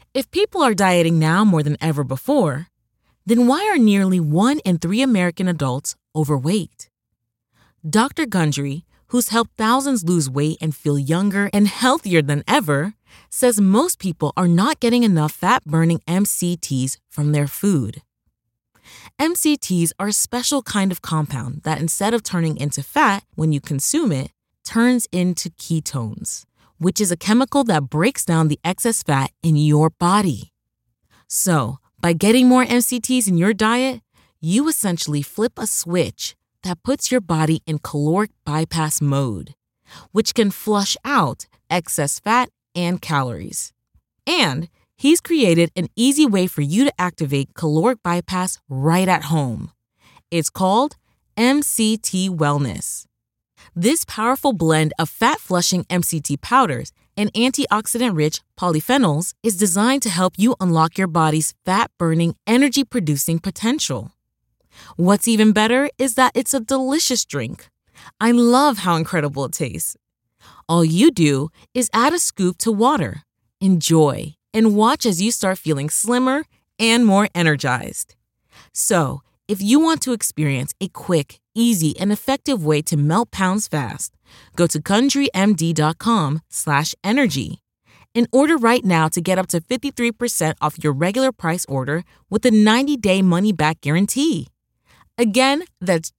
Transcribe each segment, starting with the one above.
If people are dieting now more than ever before, then why are nearly 1 in 3 American adults overweight? Dr. Gundry, who's helped thousands lose weight and feel younger and healthier than ever, says most people are not getting enough fat-burning MCTs from their food. MCTs are a special kind of compound that instead of turning into fat when you consume it, turns into ketones, which is a chemical that breaks down the excess fat in your body. So, by getting more MCTs in your diet, you essentially flip a switch that puts your body in caloric bypass mode, which can flush out excess fat and calories. And he's created an easy way for you to activate caloric bypass right at home. It's called MCT Wellness. This powerful blend of fat-flushing MCT powders and antioxidant-rich polyphenols is designed to help you unlock your body's fat-burning, energy-producing potential. What's even better is that it's a delicious drink. I love how incredible it tastes. All you do is add a scoop to water, enjoy, and watch as you start feeling slimmer and more energized. So, if you want to experience a quick, easy, and effective way to melt pounds fast, go to GundryMD.com/energy and order right now to get up to 53% off your regular price order with a 90-day money-back guarantee. Again, that's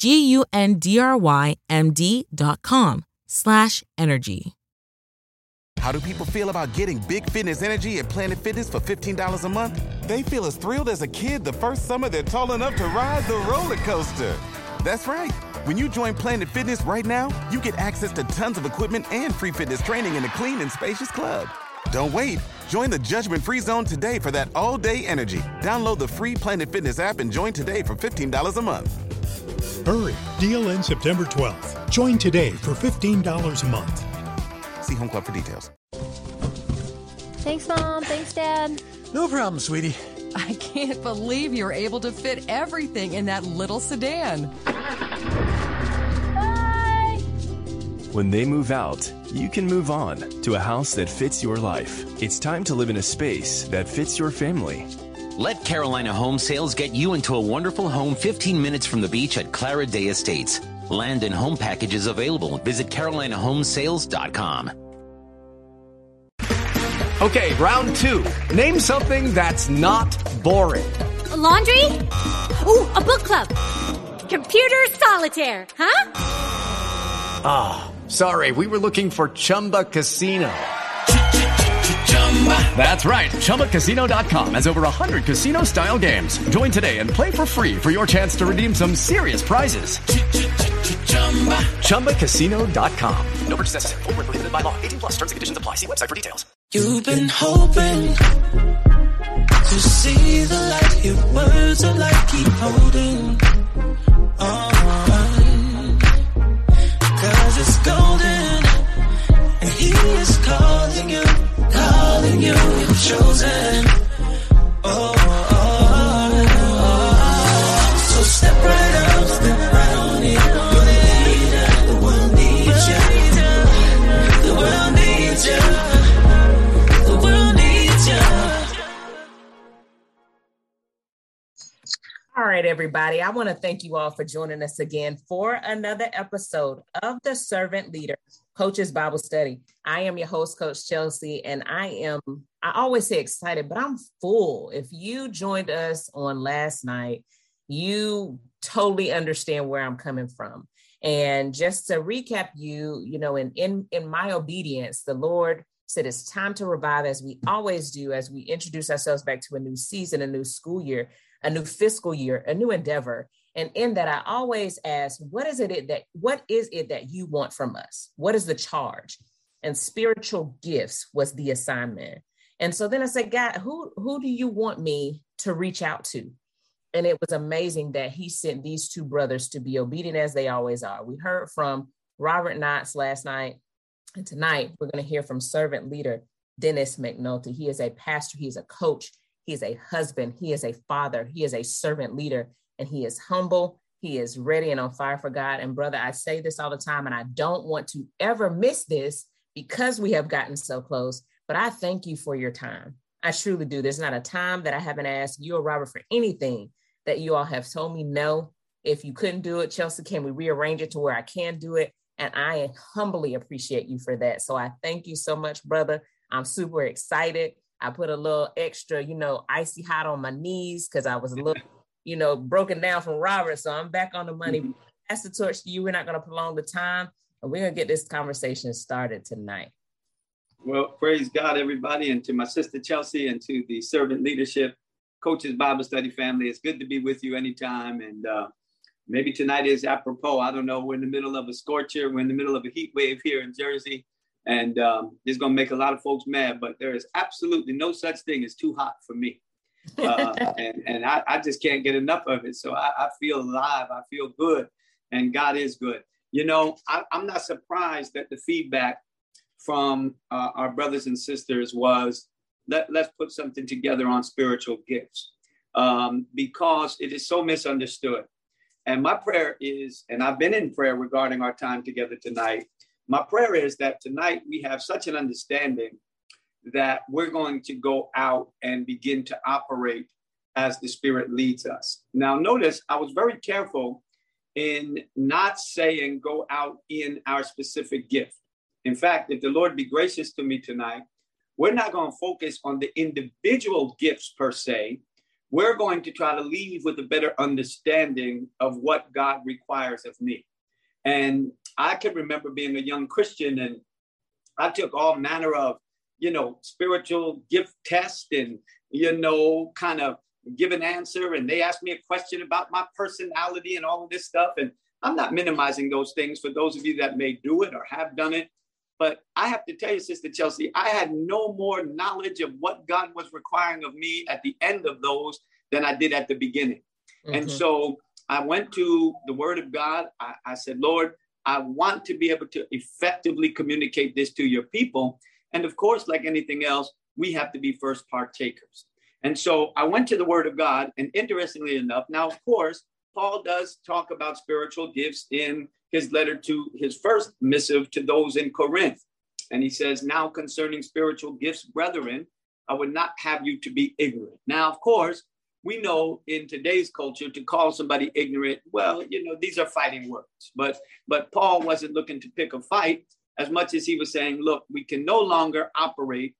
GUNDRYMD.com/energy. How do people feel about getting Big Fitness Energy at Planet Fitness for $15 a month? They feel as thrilled as a kid the first summer they're tall enough to ride the roller coaster. That's right. When you join Planet Fitness right now, you get access to tons of equipment and free fitness training in a clean and spacious club. Don't wait. Join the judgment-free zone today for that all-day energy. Download the free Planet Fitness app and join today for $15 a month. Hurry. Deal ends September 12th. Join today for $15 a month. See Home Club for details. Thanks, Mom. Thanks, Dad. No problem, sweetie. I can't believe you were able to fit everything in that little sedan. Bye! When they move out, you can move on to a house that fits your life. It's time to live in a space that fits your family. Let Carolina Home Sales get you into a wonderful home 15 minutes from the beach at Clara Day Estates. Land and home packages available. Visit carolinahomesales.com. Okay, round 2. Name something that's not boring. A laundry? Ooh, a book club. Computer solitaire, huh? Ah, sorry, we were looking for Chumba Casino. That's right, ChumbaCasino.com has over 100 casino-style games. Join today and play for free for your chance to redeem some serious prizes. ChumbaCasino.com. No purchase necessary. Void where prohibited by law. 18 plus. Terms and conditions apply. See website for details. You've been hoping to see the light. Your words of life keep holding on. 'Cause it's golden, and He is calling you, calling you. You're chosen. Oh. So step right up, step right on it. The world needs you. The world needs you. The world needs you. All right, everybody. I want to thank you all for joining us again for another episode of the Servant Leader Coach's Bible Study. I am your host, Coach Chelsea, and I always say excited, but I'm full. If you joined us on last night, you totally understand where I'm coming from. And just to recap in my obedience, the Lord said it's time to revive, as we always do, as we introduce ourselves back to a new season, a new school year, a new fiscal year, a new endeavor. And in that, I always ask, what is it that you want from us? What is the charge? And spiritual gifts was the assignment. And so then I said, God, who do you want me to reach out to? And it was amazing that He sent these two brothers to be obedient as they always are. We heard from Robert Knotts last night. And tonight, we're going to hear from servant leader Dennis McNulty. He is a pastor. He is a coach. He is a husband. He is a father. He is a servant leader. And he is humble. He is ready and on fire for God. And brother, I say this all the time, and I don't want to ever miss this because we have gotten so close. But I thank you for your time. I truly do. There's not a time that I haven't asked you or Robert for anything that you all have told me no. If you couldn't do it, Chelsea, can we rearrange it to where I can do it? And I humbly appreciate you for that. So I thank you so much, brother. I'm super excited. I put a little extra, icy hot on my knees because I was a little, broken down from Robert. So I'm back on the money. Pass the torch to you. We're not going to prolong the time. And we're going to get this conversation started tonight. Well, praise God, everybody. And to my sister Chelsea and to the servant leadership, Coaches Bible Study family, it's good to be with you anytime. And maybe tonight is apropos. I don't know. We're in the middle of a scorcher. We're in the middle of a heat wave here in Jersey. And it's going to make a lot of folks mad. But there is absolutely no such thing as too hot for me. And I just can't get enough of it. So I feel alive. I feel good. And God is good. I'm not surprised that the feedback from our brothers and sisters was, let's put something together on spiritual gifts, because it is so misunderstood. And my prayer is, and I've been in prayer regarding our time together tonight, my prayer is that tonight we have such an understanding that we're going to go out and begin to operate as the Spirit leads us. Now, notice I was very careful in not saying go out in our specific gift. In fact, if the Lord be gracious to me tonight, we're not going to focus on the individual gifts per se. We're going to try to leave with a better understanding of what God requires of me. And I can remember being a young Christian, and I took all manner of, spiritual gift tests and, kind of give an answer. And they asked me a question about my personality and all of this stuff. And I'm not minimizing those things for those of you that may do it or have done it. But I have to tell you, Sister Chelsea, I had no more knowledge of what God was requiring of me at the end of those than I did at the beginning. Mm-hmm. And so I went to the Word of God. I said, Lord, I want to be able to effectively communicate this to your people. And of course, like anything else, we have to be first partakers. And so I went to the Word of God. And interestingly enough, now, of course, Paul does talk about spiritual gifts in his letter to his first missive to those in Corinth. And he says, now concerning spiritual gifts, brethren, I would not have you to be ignorant. Now, of course, we know in today's culture to call somebody ignorant, well, these are fighting words. But Paul wasn't looking to pick a fight as much as he was saying, look, we can no longer operate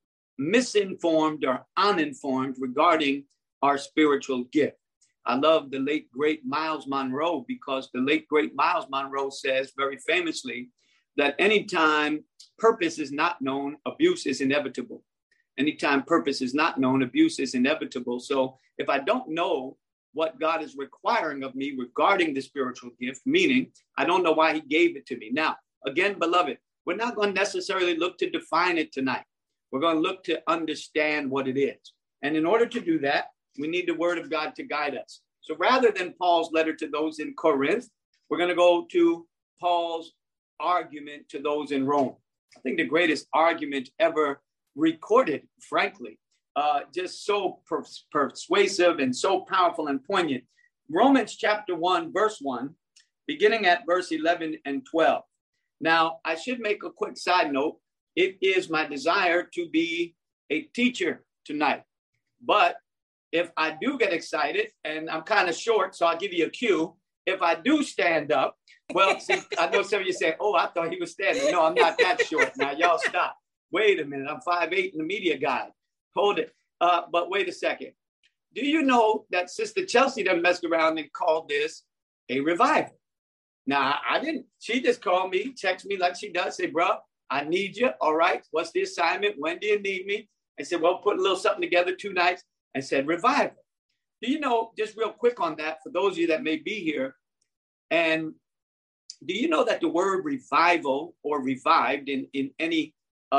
misinformed or uninformed regarding our spiritual gift. I love the late, great Miles Monroe, because the late, great Miles Monroe says very famously that anytime purpose is not known, abuse is inevitable. Anytime purpose is not known, abuse is inevitable. So if I don't know what God is requiring of me regarding the spiritual gift, meaning I don't know why he gave it to me. Now, again, beloved, we're not going to necessarily look to define it tonight. We're going to look to understand what it is. And in order to do that, we need the Word of God to guide us. So rather than Paul's letter to those in Corinth, we're going to go to Paul's argument to those in Rome. I think the greatest argument ever recorded, frankly, just so persuasive and so powerful and poignant. Romans chapter 1, verse 1, beginning at verse 11 and 12. Now, I should make a quick side note. It is my desire to be a teacher tonight. But if I do get excited, and I'm kind of short, so I'll give you a cue. If I do stand up, well, see, I know some of you say, oh, I thought he was standing. No, I'm not that short. Now, y'all stop. Wait a minute. I'm 5'8" in the media guide. Hold it. But wait a second. Do you know that Sister Chelsea done messed around and called this a revival? Now, I didn't. She just called me, text me like she does, say, bro, I need you. All right. What's the assignment? When do you need me? I said, well, put a little something together 2 nights. And said revival. Do you know, just real quick on that, for those of you that may be here, and do you know that the word revival or revived in any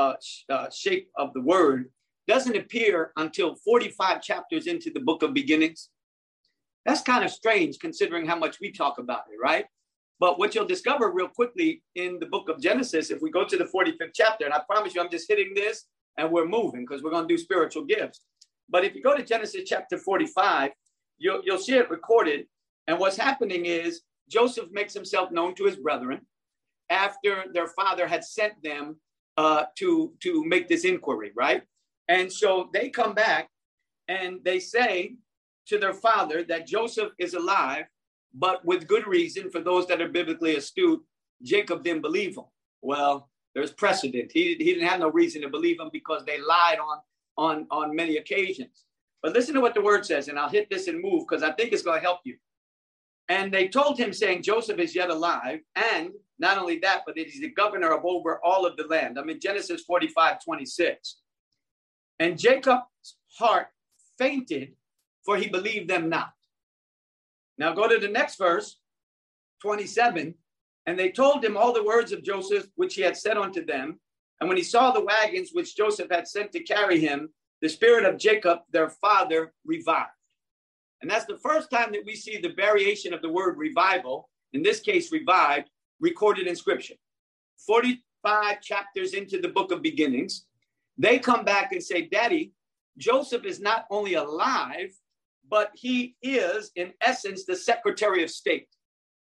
shape of the word doesn't appear until 45 chapters into the book of beginnings? That's kind of strange considering how much we talk about it, right? But what you'll discover real quickly in the book of Genesis, if we go to the 45th chapter, and I promise you I'm just hitting this and we're moving because we're going to do spiritual gifts. But if you go to Genesis chapter 45, you'll see it recorded. And what's happening is Joseph makes himself known to his brethren after their father had sent them to make this inquiry, right? And so they come back and they say to their father that Joseph is alive, but with good reason. For those that are biblically astute, Jacob didn't believe him. Well, there's precedent. He didn't have no reason to believe him because they lied on many occasions. But listen to what the word says, and I'll hit this and move because I think it's going to help you. And they told him, saying, Joseph is yet alive. And not only that, but he's the governor of over all of the land. I'm in Genesis 45:26. And Jacob's heart fainted, for he believed them not. Now go to the next verse, 27. And they told him all the words of Joseph, which he had said unto them. And when he saw the wagons which Joseph had sent to carry him, the spirit of Jacob, their father, revived. And that's the first time that we see the variation of the word revival, in this case, revived, recorded in scripture. 45 chapters into the book of beginnings, they come back and say, Daddy, Joseph is not only alive, but he is, in essence, the Secretary of State.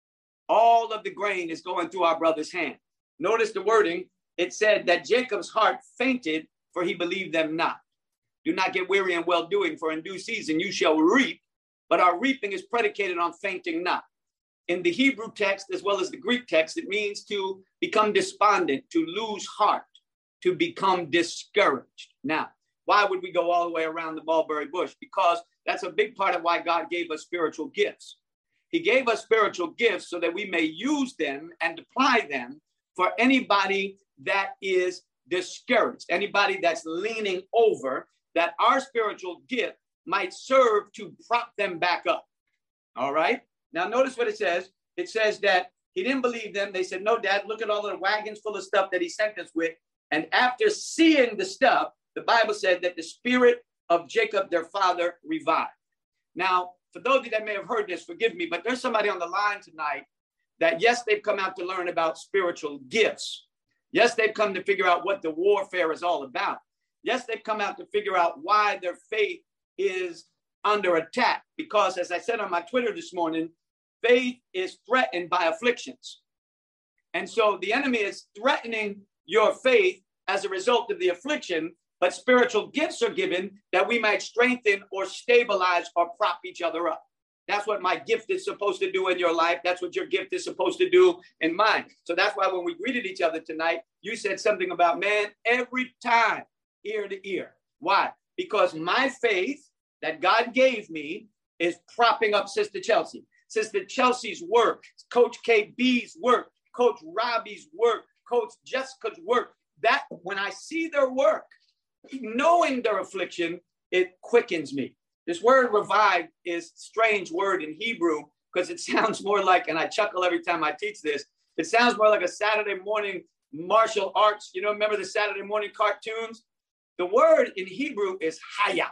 All of the grain is going through our brother's hand. Notice the wording. It said that Jacob's heart fainted, for he believed them not. Do not get weary in well-doing, for in due season you shall reap. But our reaping is predicated on fainting not. In the Hebrew text, as well as the Greek text, it means to become despondent, to lose heart, to become discouraged. Now, why would we go all the way around the mulberry bush? Because that's a big part of why God gave us spiritual gifts. He gave us spiritual gifts so that we may use them and apply them for anybody that is discouraged, anybody that's leaning over, that our spiritual gift might serve to prop them back up. All right. Now, notice what it says. It says that he didn't believe them. They said, no, Dad, look at all the wagons full of stuff that he sent us with. And after seeing the stuff, the Bible said that the spirit of Jacob, their father, revived. Now, for those of you that may have heard this, forgive me, but there's somebody on the line tonight that, yes, they've come out to learn about spiritual gifts. Yes, they've come to figure out what the warfare is all about. Yes, they've come out to figure out why their faith is under attack. Because, as I said on my Twitter this morning, faith is threatened by afflictions. And so the enemy is threatening your faith as a result of the affliction, but spiritual gifts are given that we might strengthen or stabilize or prop each other up. That's what my gift is supposed to do in your life. That's what your gift is supposed to do in mine. So that's why when we greeted each other tonight, you said something about, man, every time, ear to ear. Why? Because my faith that God gave me is propping up Sister Chelsea. Sister Chelsea's work, Coach KB's work, Coach Robbie's work, Coach Jessica's work. That when I see their work, knowing their affliction, it quickens me. This word revive is a strange word in Hebrew because it sounds more like, and I chuckle every time I teach this, it sounds more like a Saturday morning martial arts. You know, remember the Saturday morning cartoons? The word in Hebrew is haya.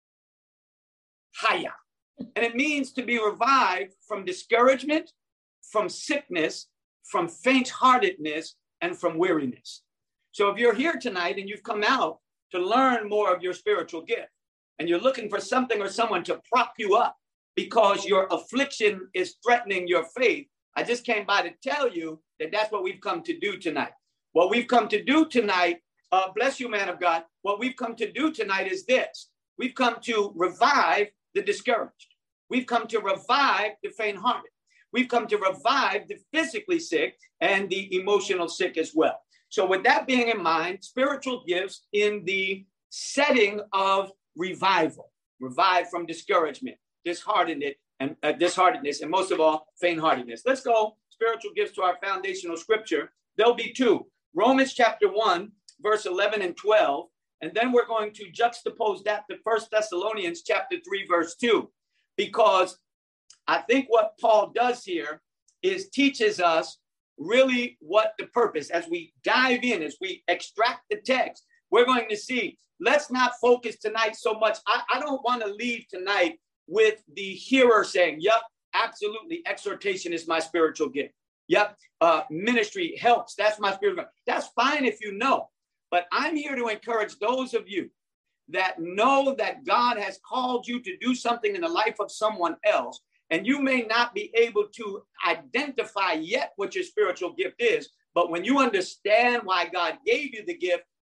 Haya. And it means to be revived from discouragement, from sickness, from faint-heartedness, and from weariness. So if you're here tonight and you've come out to learn more of your spiritual gift, and you're looking for something or someone to prop you up because your affliction is threatening your faith, I just came by to tell you that that's what we've come to do tonight. What we've come to do tonight, bless you, man of God, what we've come to do tonight is this. We've come to revive the discouraged. We've come to revive the faint-hearted. We've come to revive the physically sick and the emotional sick as well. So with that being in mind, spiritual gifts in the setting of revival, revive from discouragement, disheartenedness, and most of all, faint-heartedness. Let's go spiritual gifts to our foundational scripture. There'll be two. Romans chapter 1, verse 11 and 12. And then we're going to juxtapose that to 1 Thessalonians chapter 3, verse 2. Because I think what Paul does here is teaches us really what the purpose, as we dive in, as we extract the text, we're going to see. Let's not focus tonight so much. I don't want to leave tonight with the hearer saying, yep, absolutely, exhortation is my spiritual gift. Yep, ministry helps. That's my spiritual gift. That's fine if you know. But I'm here to encourage those of you that know that God has called you to do something in the life of someone else, and you may not be able to identify yet what your spiritual gift is, but when you understand why God gave you the gift,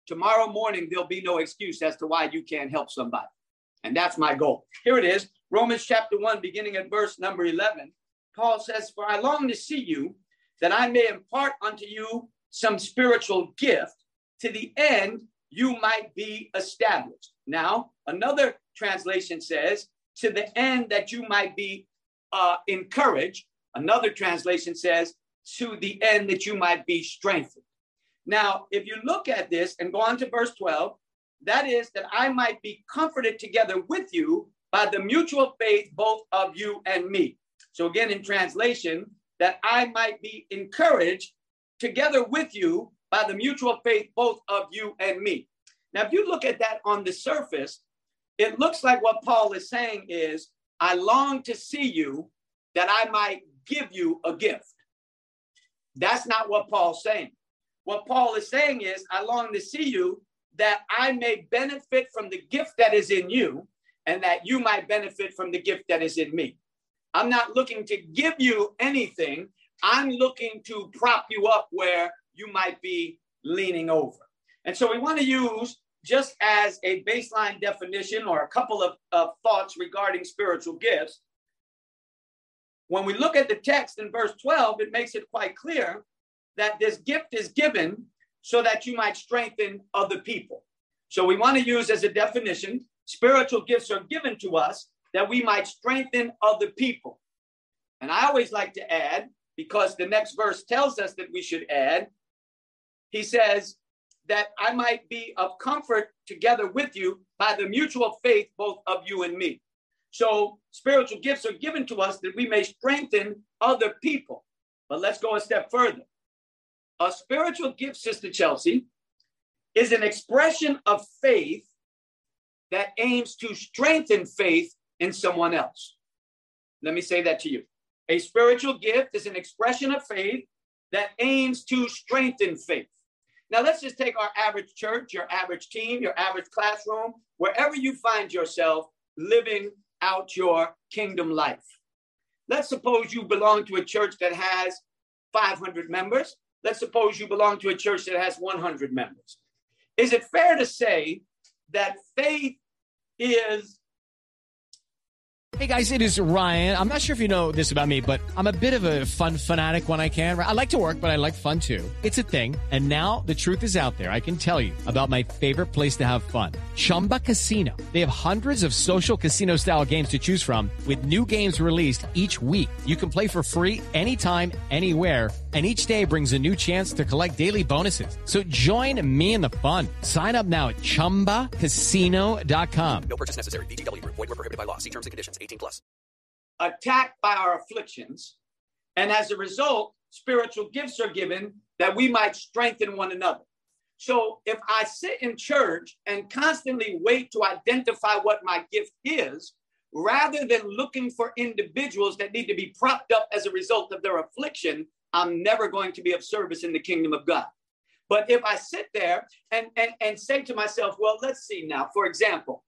tomorrow morning, there'll be no excuse as to why you can't help somebody. And that's my goal. Here it is, Romans chapter 1, beginning at verse number 11. Paul says, for I long to see you, that I may impart unto you some spiritual gift, to the end you might be established. Now, another translation says, to the end that you might be encouraged. Another translation says, to the end that you might be strengthened. Now, if you look at this and go on to verse 12, that is that I might be comforted together with you by the mutual faith, both of you and me. So again, in translation, that I might be encouraged together with you by the mutual faith, both of you and me. Now, if you look at that on the surface, it looks like what Paul is saying is, I long to see you that I might give you a gift. That's not what Paul's saying. What Paul is saying is, I long to see you that I may benefit from the gift that is in you and that you might benefit from the gift that is in me. I'm not looking to give you anything. I'm looking to prop you up where you might be leaning over. And so we want to use, just as a baseline definition or a couple of thoughts regarding spiritual gifts, when we look at the text in verse 12, it makes it quite clear that this gift is given so that you might strengthen other people. So we want to use as a definition, spiritual gifts are given to us that we might strengthen other people. And I always like to add, because the next verse tells us that we should add, he says that I might be of comfort together with you by the mutual faith, both of you and me. So spiritual gifts are given to us that we may strengthen other people. But let's go a step further. A spiritual gift, Sister Chelsea, is an expression of faith that aims to strengthen faith in someone else. Let me say that to you. A spiritual gift is an expression of faith that aims to strengthen faith. Now, let's just take our average church, your average team, your average classroom, wherever you find yourself living out your kingdom life. Let's suppose you belong to a church that has 500 members. Let's suppose you belong to a church that has 100 members. Is it fair to say that faith is... Hey guys, it is Ryan. I'm not sure if you know this about me, but I'm a bit of a fun fanatic when I can. I like to work, but I like fun too. It's a thing. And now the truth is out there. I can tell you about my favorite place to have fun. Chumba Casino. They have hundreds of social casino style games to choose from with new games released each week. You can play for free anytime, anywhere. And each day brings a new chance to collect daily bonuses. So join me in the fun. Sign up now at ChumbaCasino.com. No purchase necessary. VGW Group. Void where prohibited by law. See terms and conditions. 18+. Attacked by our afflictions. And as a result, spiritual gifts are given that we might strengthen one another. So if I sit in church and constantly wait to identify what my gift is, rather than looking for individuals that need to be propped up as a result of their affliction, I'm never going to be of service in the kingdom of God. But if I sit there and say to myself, well, let's see now, for example,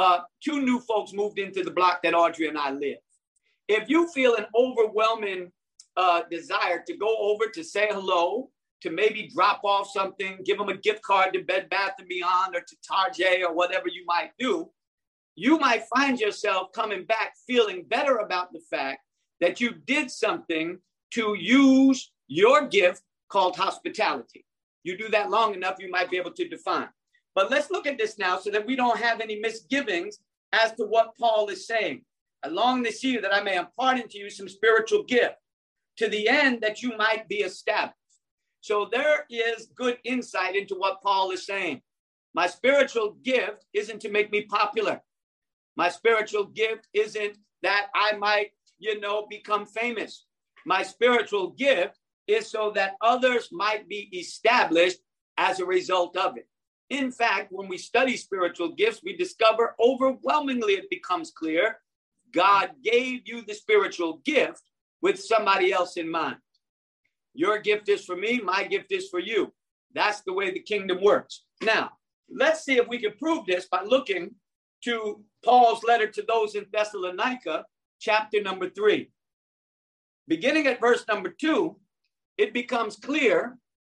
2 new folks moved into the block that Audrey and I live. If you feel an overwhelming desire to go over to say hello, to maybe drop off something, give them a gift card to Bed Bath & Beyond or to Target or whatever you might do, you might find yourself coming back feeling better about the fact that you did something to use your gift called hospitality. You do that long enough, you might be able to define. But let's look at this now so that we don't have any misgivings as to what Paul is saying. I long to see you that I may impart into you some spiritual gift to the end that you might be established. So there is good insight into what Paul is saying. My spiritual gift isn't to make me popular. My spiritual gift isn't that I might, become famous. My spiritual gift is so that others might be established as a result of it. In fact, when we study spiritual gifts, we discover overwhelmingly it becomes clear God gave you the spiritual gift with somebody else in mind. Your gift is for me, my gift is for you. That's the way the kingdom works. Now, let's see if we can prove this by looking to Paul's letter to those in Thessalonica, chapter number 3. Beginning at verse number 2, it becomes clear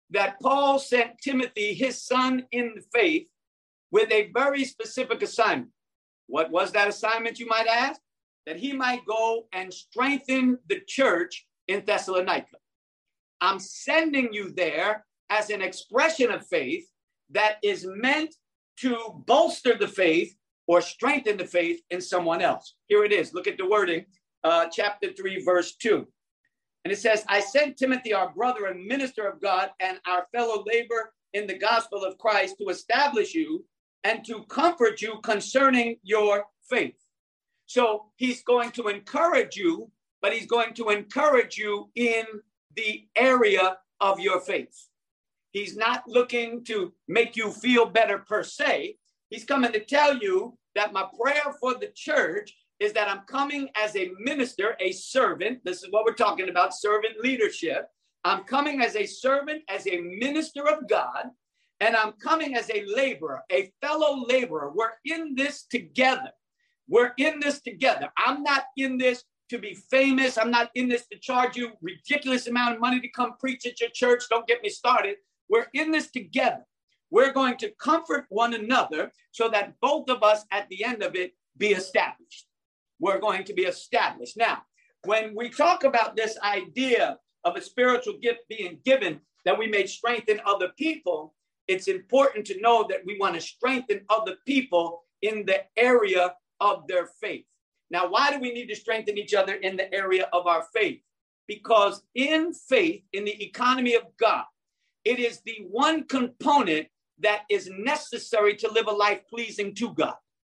that Paul sent Timothy, his son in the faith, with a very specific assignment. What was that assignment, you might ask? That he might go and strengthen the church in Thessalonica. I'm sending you there as an expression of faith that is meant to bolster the faith or strengthen the faith in someone else. Here it is. Look at the wording, chapter 3, verse 2. And it says, I sent Timothy, our brother and minister of God, and our fellow laborer in the gospel of Christ, to establish you and to comfort you concerning your faith. So he's going to encourage you, but he's going to encourage you in the area of your faith. He's not looking to make you feel better per se. He's coming to tell you that my prayer for the church is that I'm coming as a minister, a servant. This is what we're talking about, servant leadership. I'm coming as a servant, as a minister of God, and I'm coming as a laborer, a fellow laborer. We're in this together. We're in this together. I'm not in this to be famous. I'm not in this to charge you ridiculous amount of money to come preach at your church. Don't get me started. We're in this together. We're going to comfort one another so that both of us at the end of it be established. We're going to be established. Now, when we talk about this idea of a spiritual gift being given that we may strengthen other people, it's important to know that we want to strengthen other people in the area of their faith. Now, why do we need to strengthen each other in the area of our faith? Because in faith, in the economy of God, it is the one component that is necessary to live a life pleasing to God.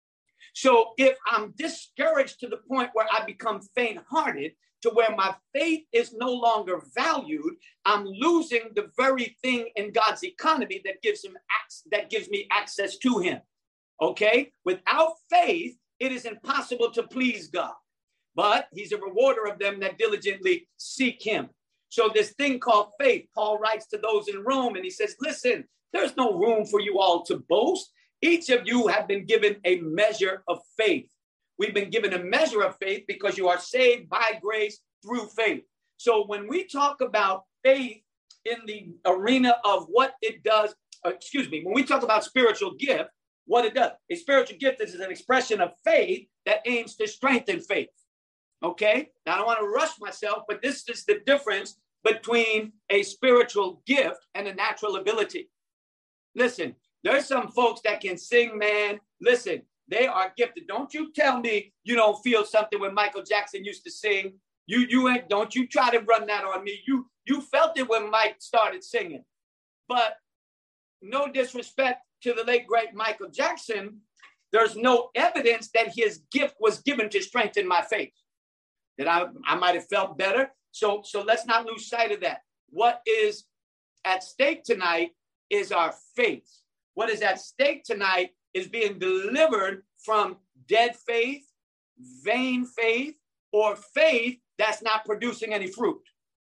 So if I'm discouraged to the point where I become faint-hearted, to where my faith is no longer valued, I'm losing the very thing in God's economy that gives me access to him. Okay? Without faith, it is impossible to please God. But he's a rewarder of them that diligently seek him. So this thing called faith, Paul writes to those in Rome, and he says, listen, there's no room for you all to boast. Each of you have been given a measure of faith. We've been given a measure of faith because you are saved by grace through faith. So when we talk about faith in the arena of what it does, when we talk about spiritual gift, what it does, a spiritual gift is an expression of faith that aims to strengthen faith. Okay? Now I don't want to rush myself, but this is the difference between a spiritual gift and a natural ability. Listen, there's some folks that can sing, man. Listen, they are gifted. Don't you tell me you don't feel something when Michael Jackson used to sing. Don't you try to run that on me. You felt it when Mike started singing. But no disrespect to the late, great Michael Jackson, there's no evidence that his gift was given to strengthen my faith. That I might have felt better. So let's not lose sight of that. What is at stake tonight is our faith. What is at stake tonight is being delivered from dead faith, vain faith, or faith that's not producing any fruit.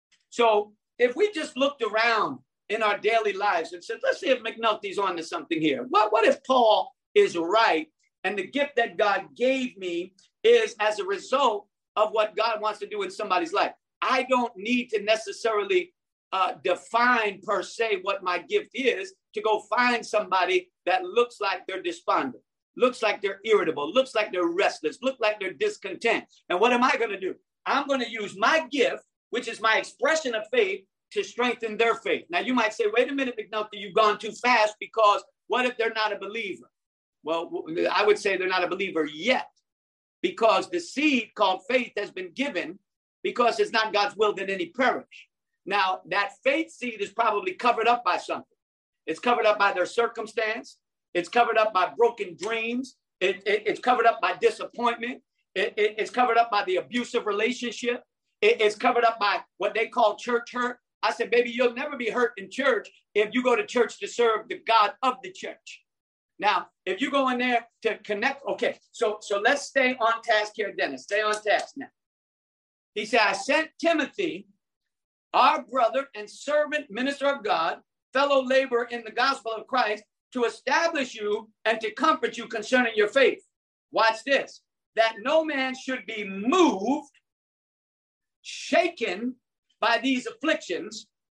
So if we just looked around in our daily lives and said, let's see if McNulty's on to something here. What if Paul is right and the gift that God gave me is as a result of what God wants to do in somebody's life? I don't need to necessarily define per se what my gift is to go find somebody that looks like they're despondent, looks like they're irritable, looks like they're restless, look like they're discontent. And what am I going to do? I'm going to use my gift, which is my expression of faith, to strengthen their faith. Now, you might say, wait a minute, McNulty, you've gone too fast, because what if they're not a believer? Well, I would say they're not a believer yet, because the seed called faith has been given, because it's not God's will that any perish. Now, that faith seed is probably covered up by something. It's covered up by their circumstance. It's covered up by broken dreams. It's covered up by disappointment. It's covered up by the abusive relationship. It's covered up by what they call church hurt. I said, baby, you'll never be hurt in church if you go to church to serve the God of the church. Now, if you go in there to connect, okay, so let's stay on task here, Dennis. Stay on task now. He said, I sent Timothy, our brother and servant, minister of God, fellow laborer in the gospel of Christ, to establish you and to comfort you concerning your faith. Watch this. That no man should be moved, shaken by these afflictions,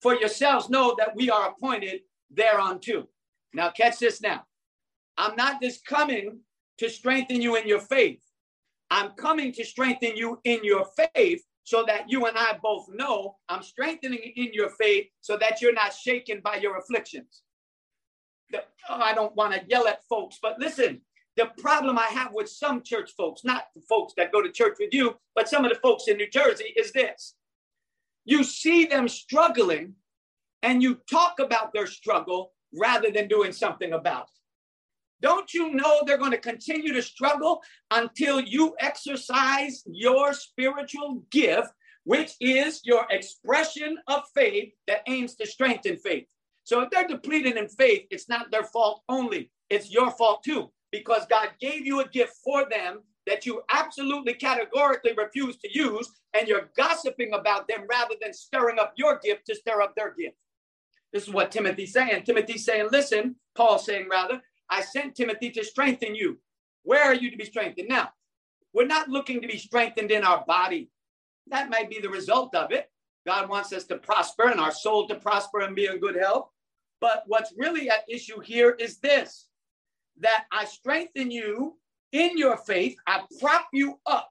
for yourselves know that we are appointed thereunto. Now catch this now. I'm not just coming to strengthen you in your faith. I'm coming to strengthen you in your faith so that you and I both know I'm strengthening in your faith so that you're not shaken by your afflictions. I don't want to yell at folks, but listen, the problem I have with some church folks, not the folks that go to church with you, but some of the folks in New Jersey is this. You see them struggling and you talk about their struggle rather than doing something about it. Don't you know they're going to continue to struggle until you exercise your spiritual gift, which is your expression of faith that aims to strengthen faith. So if they're depleted in faith, it's not their fault only. It's your fault too, because God gave you a gift for them that you absolutely categorically refuse to use, and you're gossiping about them rather than stirring up your gift to stir up their gift. This is what Timothy's saying. Timothy's saying, listen, Paul's saying rather, I sent Timothy to strengthen you. Where are you to be strengthened? Now, we're not looking to be strengthened in our body. That might be the result of it. God wants us to prosper and our soul to prosper and be in good health. But what's really at issue here is this, that I strengthen you in your faith. I prop you up.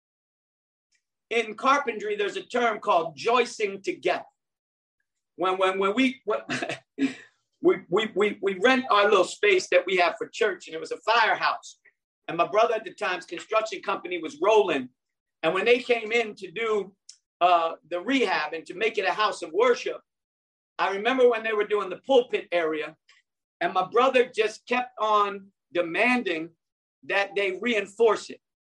In carpentry, there's a term called joisting together. When we rent our little space that we have for church, and it was a firehouse. And my brother at the time's construction company was rolling. And when they came in to do the rehab and to make it a house of worship, I remember when they were doing the pulpit area, and my brother just kept on demanding that they reinforce it.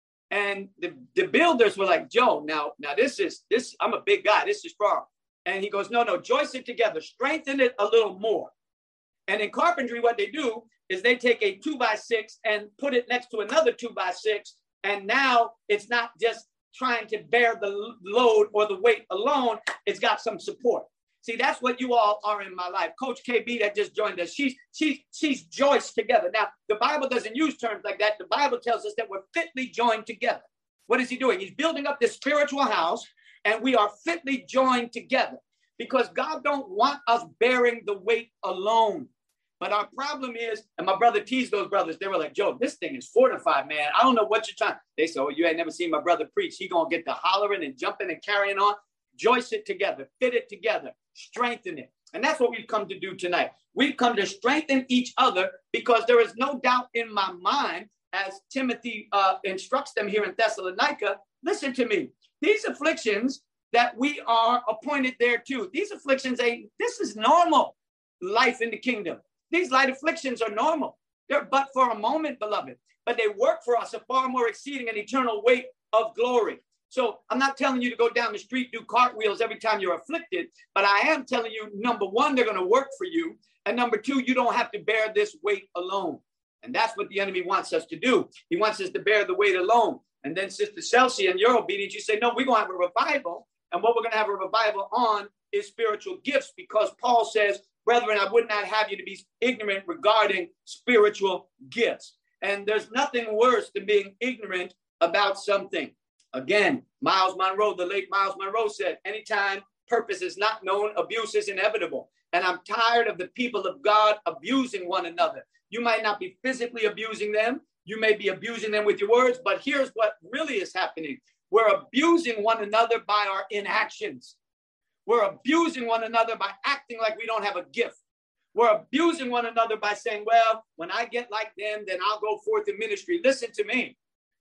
And the builders were like, Joe, now this, I'm a big guy, this is strong. And he goes, no, joist it together, strengthen it a little more. And in carpentry, what they do is they take a 2x6 and put it next to another 2x6. And now it's not just trying to bear the load or the weight alone, it's got some support. See, that's what you all are in my life. Coach KB that just joined us, she's joiced together. Now, the Bible doesn't use terms like that. The Bible tells us that we're fitly joined together. What is he doing? He's building up this spiritual house, and we are fitly joined together because God don't want us bearing the weight alone. But our problem is, and my brother teased those brothers, they were like, Joe, this thing is fortified, man. I don't know what you're trying. They said, oh, you ain't never seen my brother preach. He gonna get the hollering and jumping and carrying on. Joist it together, fit it together, strengthen it. And that's what we've come to do tonight. We've come to strengthen each other because there is no doubt in my mind, as Timothy instructs them here in Thessalonica, listen to me. These afflictions that we are appointed there to, these afflictions this is normal life in the kingdom. These light afflictions are normal. They're but for a moment, beloved, but they work for us a far more exceeding and eternal weight of glory. So I'm not telling you to go down the street, do cartwheels every time you're afflicted, but I am telling you, number one, they're going to work for you. And number two, you don't have to bear this weight alone. And that's what the enemy wants us to do. He wants us to bear the weight alone. And then Sister Chelsea, in your obedience, you say, no, we're going to have a revival. And what we're going to have a revival on is spiritual gifts, because Paul says, brethren, I would not have you to be ignorant regarding spiritual gifts. And there's nothing worse than being ignorant about something. Again, Miles Monroe, the late Miles Monroe said, anytime purpose is not known, abuse is inevitable. And I'm tired of the people of God abusing one another. You might not be physically abusing them. You may be abusing them with your words, but here's what really is happening. We're abusing one another by our inactions. We're abusing one another by acting like we don't have a gift. We're abusing one another by saying, well, when I get like them, then I'll go forth in ministry. Listen to me.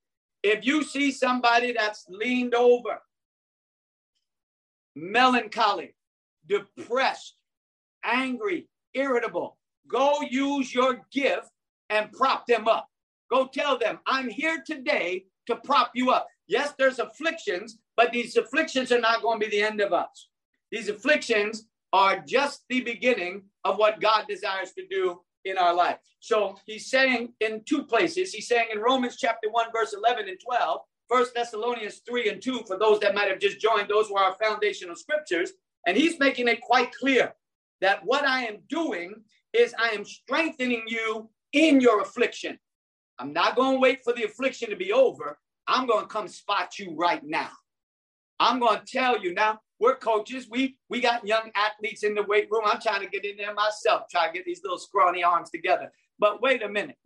If you see somebody that's leaned over, melancholy, depressed, angry, irritable, go use your gift and prop them up. Go tell them, I'm here today to prop you up. Yes, there's afflictions, but these afflictions are not going to be the end of us. These afflictions are just the beginning of what God desires to do in our life. So he's saying in two places. He's saying in Romans chapter 1, verse 11 and 12, 1 Thessalonians 3 and 2, for those that might have just joined, those were our foundational scriptures. And he's making it quite clear that what I am doing is I am strengthening you in your affliction. I'm not going to wait for the affliction to be over. I'm going to come spot you right now. I'm going to tell you now, we're coaches. We got young athletes in the weight room. I'm trying to get in there myself, try to get these little scrawny arms together. But wait a minute.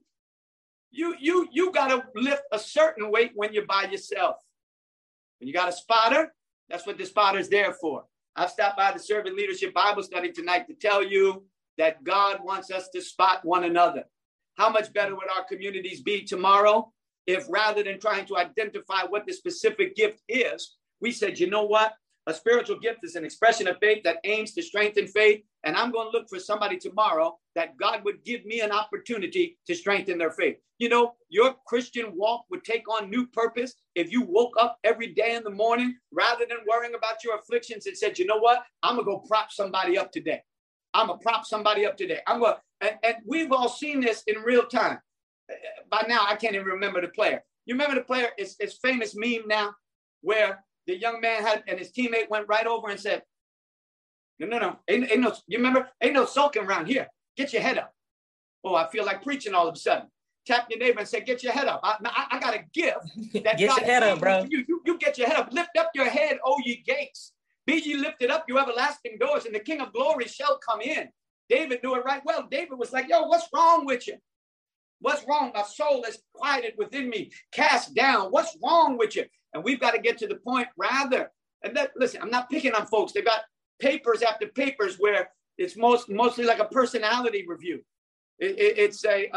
You got to lift a certain weight when you're by yourself. When you got a spotter, that's what the spotter is there for. I've stopped by the Servant Leadership Bible Study tonight to tell you that God wants us to spot one another. How much better would our communities be tomorrow if, rather than trying to identify what the specific gift is, we said, you know what? A spiritual gift is an expression of faith that aims to strengthen faith. And I'm going to look for somebody tomorrow that God would give me an opportunity to strengthen their faith. You know, your Christian walk would take on new purpose if you woke up every day in the morning, rather than worrying about your afflictions, and said, you know what? I'm going to go prop somebody up today. I'm going to prop somebody up today. And we've all seen this in real time. By now, I can't even remember the player. You remember the player? It's famous meme now where the young man and his teammate went right over and said, no, ain't no, you remember? Ain't no sulking around here. Get your head up. Oh, I feel like preaching all of a sudden. Tap your neighbor and say, get your head up. I got a gift. That get God your head up, bro. You get your head up. Lift up your head, O ye gates. Be ye lifted up, you everlasting doors, and the King of glory shall come in. David knew it right well. David was like, yo, what's wrong with you? What's wrong? My soul is quieted within me, cast down. What's wrong with you? And we've got to get to the point listen, I'm not picking on folks. They've got papers after papers where it's mostly like a personality review. It's a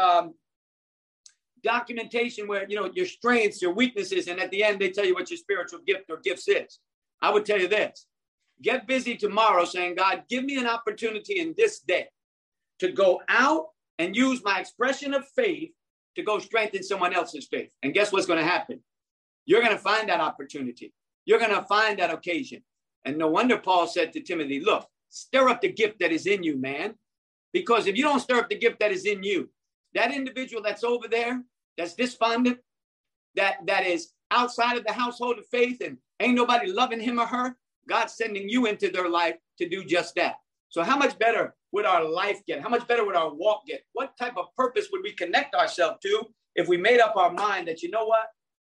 documentation where, you know, your strengths, your weaknesses, and at the end, they tell you what your spiritual gift or gifts is. I would tell you this. Get busy tomorrow saying, God, give me an opportunity in this day to go out and use my expression of faith to go strengthen someone else's faith. And guess what's going to happen? You're going to find that opportunity. You're going to find that occasion. And no wonder Paul said to Timothy, look, stir up the gift that is in you, man. Because if you don't stir up the gift that is in you, that individual that's over there, that's despondent, that is outside of the household of faith and ain't nobody loving him or her, God's sending you into their life to do just that. So how much better would our life get? How much better would our walk get? What type of purpose would we connect ourselves to if we made up our mind that, you know what?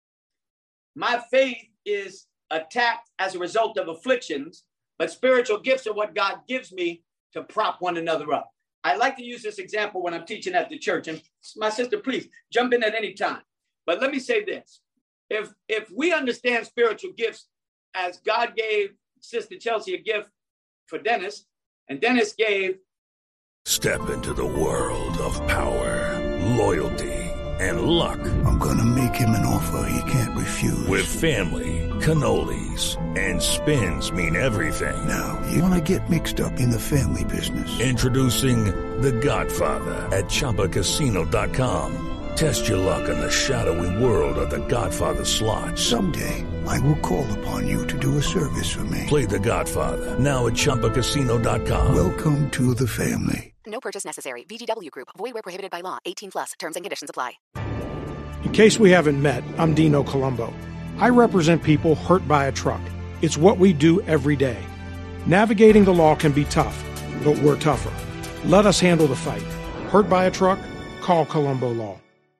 My faith is attacked as a result of afflictions, but spiritual gifts are what God gives me to prop one another up. I like to use this example when I'm teaching at the church. And my sister, please jump in at any time. But let me say this. If we understand spiritual gifts as God gave Sister Chelsea a gift for Dennis, and Dennis gave. Step into the world of power, loyalty, and luck. I'm going to make him an offer he can't refuse. With family, cannolis, and spins mean everything. Now, you want to get mixed up in the family business. Introducing The Godfather at ChumbaCasino.com. Test your luck in the shadowy world of The Godfather slot. Someday, I will call upon you to do a service for me. Play The Godfather, now at ChumbaCasino.com. Welcome to the family. No purchase necessary. VGW Group. Void where prohibited by law. 18+. Terms and conditions apply. In case we haven't met, I'm Dino Colombo. I represent people hurt by a truck. It's what we do every day. Navigating the law can be tough, but we're tougher. Let us handle the fight. Hurt by a truck? Call Colombo Law.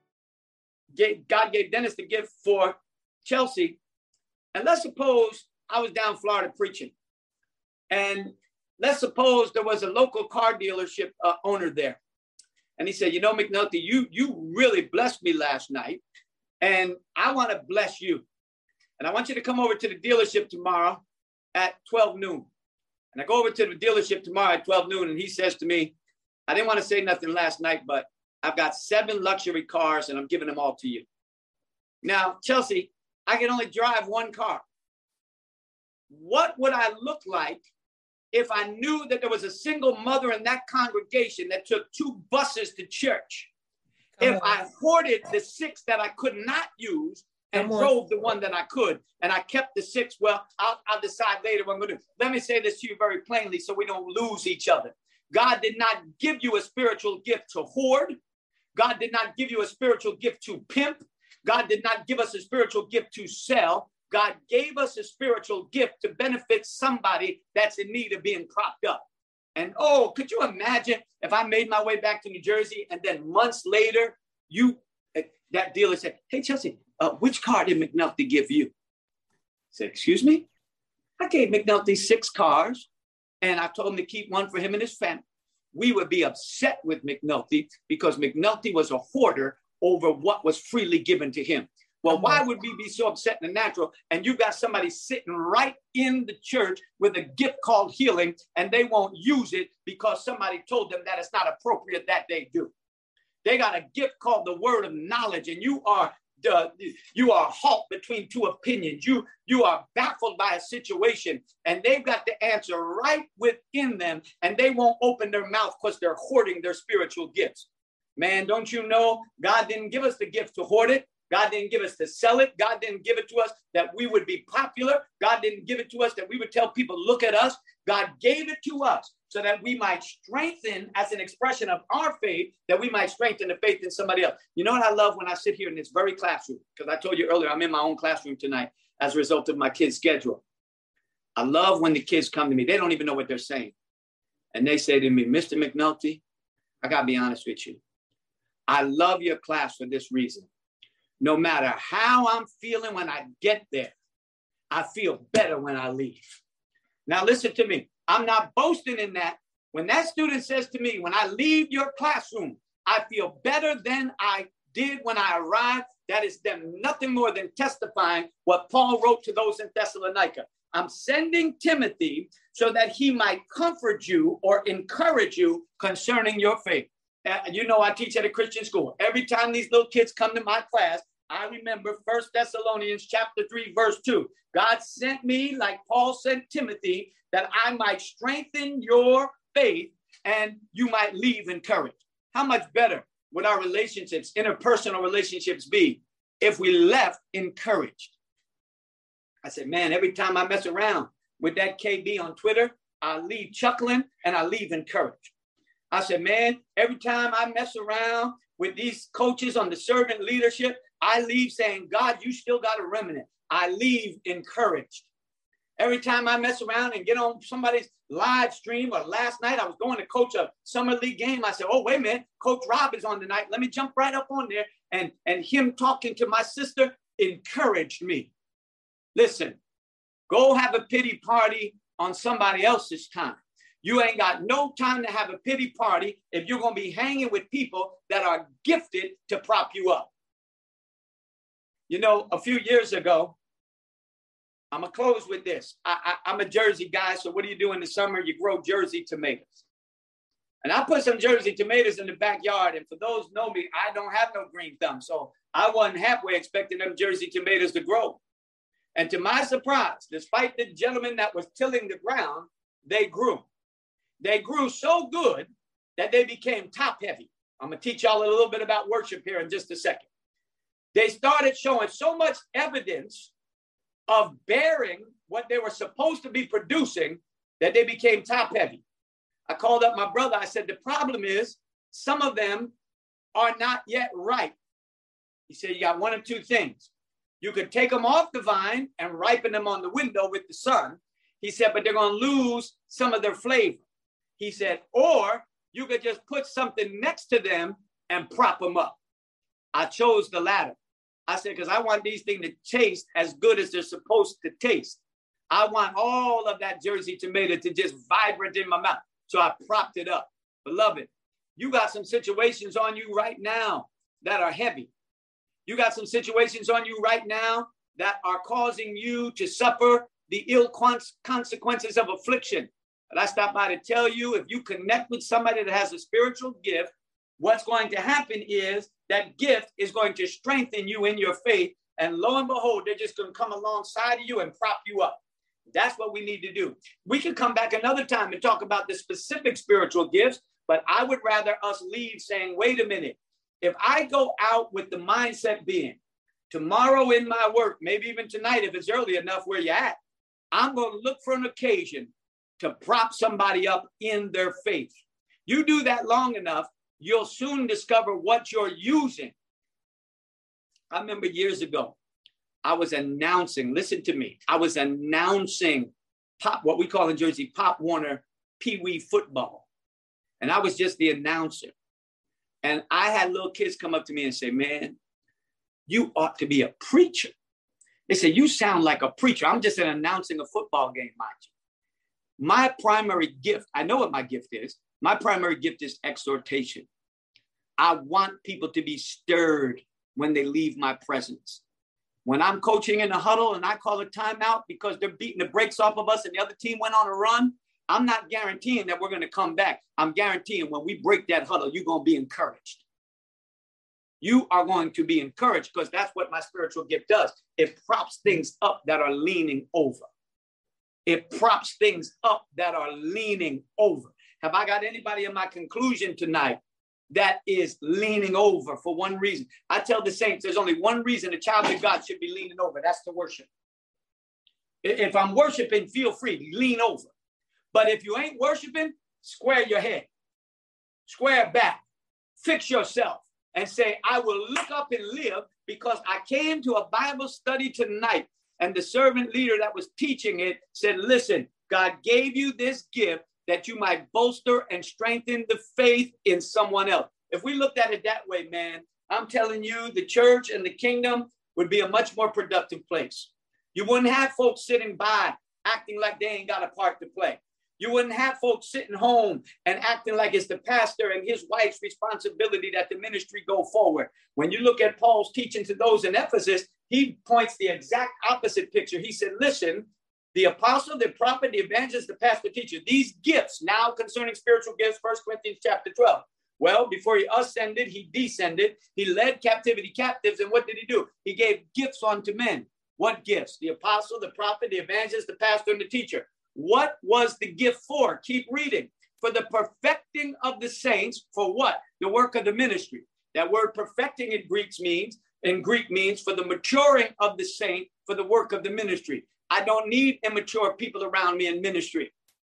God gave Dennis the gift for Chelsea. And let's suppose I was down in Florida preaching. And let's suppose there was a local car dealership owner there. And he said, you know, McNulty, you really blessed me last night. And I want to bless you. And I want you to come over to the dealership tomorrow at 12 noon. And I go over to the dealership tomorrow at 12 noon. And he says to me, I didn't want to say nothing last night, but I've got 7 luxury cars and I'm giving them all to you. Now, Chelsea, I can only drive one car. What would I look like if I knew that there was a single mother in that congregation that took 2 buses to church? If I hoarded the 6 that I could not use and drove the one that I could, and I kept the 6, well, I'll decide later what I'm going to do. Let me say this to you very plainly so we don't lose each other. God did not give you a spiritual gift to hoard. God did not give you a spiritual gift to pimp. God did not give us a spiritual gift to sell. God gave us a spiritual gift to benefit somebody that's in need of being propped up. And oh, could you imagine if I made my way back to New Jersey and then months later, that dealer said, hey, Chelsea, which car did McNulty give you? I said, excuse me? I gave McNulty 6 cars, and I told him to keep one for him and his family. We would be upset with McNulty because McNulty was a hoarder over what was freely given to him. Well, why would we be so upset in the natural? And you got somebody sitting right in the church with a gift called healing, and they won't use it because somebody told them that it's not appropriate that they do. They got a gift called the word of knowledge, and you are halt between 2 opinions. You are baffled by a situation, and they've got the answer right within them, and they won't open their mouth because they're hoarding their spiritual gifts. Man, don't you know God didn't give us the gift to hoard it? God didn't give us to sell it. God didn't give it to us that we would be popular. God didn't give it to us that we would tell people, look at us. God gave it to us so that we might strengthen as an expression of our faith, that we might strengthen the faith in somebody else. You know what I love when I sit here in this very classroom? Because I told you earlier, I'm in my own classroom tonight as a result of my kids' schedule. I love when the kids come to me. They don't even know what they're saying. And they say to me, Mr. McNulty, I got to be honest with you. I love your class for this reason. No matter how I'm feeling when I get there, I feel better when I leave. Now, listen to me. I'm not boasting in that. When that student says to me, when I leave your classroom, I feel better than I did when I arrived, that is them nothing more than testifying what Paul wrote to those in Thessalonica. I'm sending Timothy so that he might comfort you or encourage you concerning your faith. You know, I teach at a Christian school. Every time these little kids come to my class, I remember 1 Thessalonians chapter 3, verse 2. God sent me like Paul sent Timothy that I might strengthen your faith and you might leave encouraged. How much better would our relationships, interpersonal relationships be if we left encouraged? I said, man, every time I mess around with that KB on Twitter, I leave chuckling and I leave encouraged. I said, man, every time I mess around with these coaches on the servant leadership, I leave saying, God, you still got a remnant. I leave encouraged. Every time I mess around and get on somebody's live stream, or last night I was going to coach a summer league game. I said, oh, wait a minute, Coach Rob is on tonight. Let me jump right up on there. And him talking to my sister encouraged me. Listen, go have a pity party on somebody else's time. You ain't got no time to have a pity party if you're going to be hanging with people that are gifted to prop you up. You know, a few years ago, I'm going to close with this. I'm a Jersey guy, so what do you do in the summer? You grow Jersey tomatoes. And I put some Jersey tomatoes in the backyard, and for those who know me, I don't have no green thumb, so I wasn't halfway expecting them Jersey tomatoes to grow. And to my surprise, despite the gentleman that was tilling the ground, they grew. They grew so good that they became top heavy. I'm going to teach y'all a little bit about worship here in just a second. They started showing so much evidence of bearing what they were supposed to be producing that they became top heavy. I called up my brother. I said, the problem is some of them are not yet ripe. He said, you got one of two things. You could take them off the vine and ripen them on the window with the sun. He said, but they're going to lose some of their flavor. He said, or you could just put something next to them and prop them up. I chose the latter. I said, because I want these things to taste as good as they're supposed to taste. I want all of that Jersey tomato to just vibrate in my mouth. So I propped it up. Beloved, you got some situations on you right now that are heavy. You got some situations on you right now that are causing you to suffer the ill consequences of affliction. But I stopped by to tell you, if you connect with somebody that has a spiritual gift, what's going to happen is that gift is going to strengthen you in your faith. And lo and behold, they're just going to come alongside of you and prop you up. That's what we need to do. We can come back another time and talk about the specific spiritual gifts, but I would rather us leave saying, wait a minute. If I go out with the mindset being, tomorrow in my work, maybe even tonight, if it's early enough where you're at, I'm going to look for an occasion to prop somebody up in their faith. You do that long enough, you'll soon discover what you're using. I remember years ago, I was announcing, listen to me, I was announcing what we call in Jersey, Pop Warner Pee Wee football. And I was just the announcer. And I had little kids come up to me and say, man, you ought to be a preacher. They say, you sound like a preacher. I'm just announcing a football game, mind you. My primary gift, I know what my gift is. My primary gift is exhortation. I want people to be stirred when they leave my presence. When I'm coaching in a huddle and I call a timeout because they're beating the brakes off of us and the other team went on a run, I'm not guaranteeing that we're going to come back. I'm guaranteeing when we break that huddle, you're going to be encouraged. You are going to be encouraged because that's what my spiritual gift does. It props things up that are leaning over. It props things up that are leaning over. Have I got anybody in my conclusion tonight that is leaning over for one reason? I tell the saints, there's only one reason a child of God should be leaning over. That's to worship. If I'm worshiping, feel free, lean over. But if you ain't worshiping, square your head, square back, fix yourself and say, I will look up and live because I came to a Bible study tonight and the servant leader that was teaching it said, listen, God gave you this gift that you might bolster and strengthen the faith in someone else. If we looked at it that way, man, I'm telling you, the church and the kingdom would be a much more productive place. You wouldn't have folks sitting by acting like they ain't got a part to play. You wouldn't have folks sitting home and acting like it's the pastor and his wife's responsibility that the ministry go forward. When you look at Paul's teaching to those in Ephesus, he points the exact opposite picture. He said, listen, the apostle, the prophet, the evangelist, the pastor, teacher, these gifts now concerning spiritual gifts, 1 Corinthians chapter 12. Well, before he ascended, he descended. He led captivity captives. And what did he do? He gave gifts unto men. What gifts? The apostle, the prophet, the evangelist, the pastor, and the teacher. What was the gift for? Keep reading. For the perfecting of the saints. For what? The work of the ministry. That word perfecting in Greek means for the maturing of the saint, for the work of the ministry. I don't need immature people around me in ministry.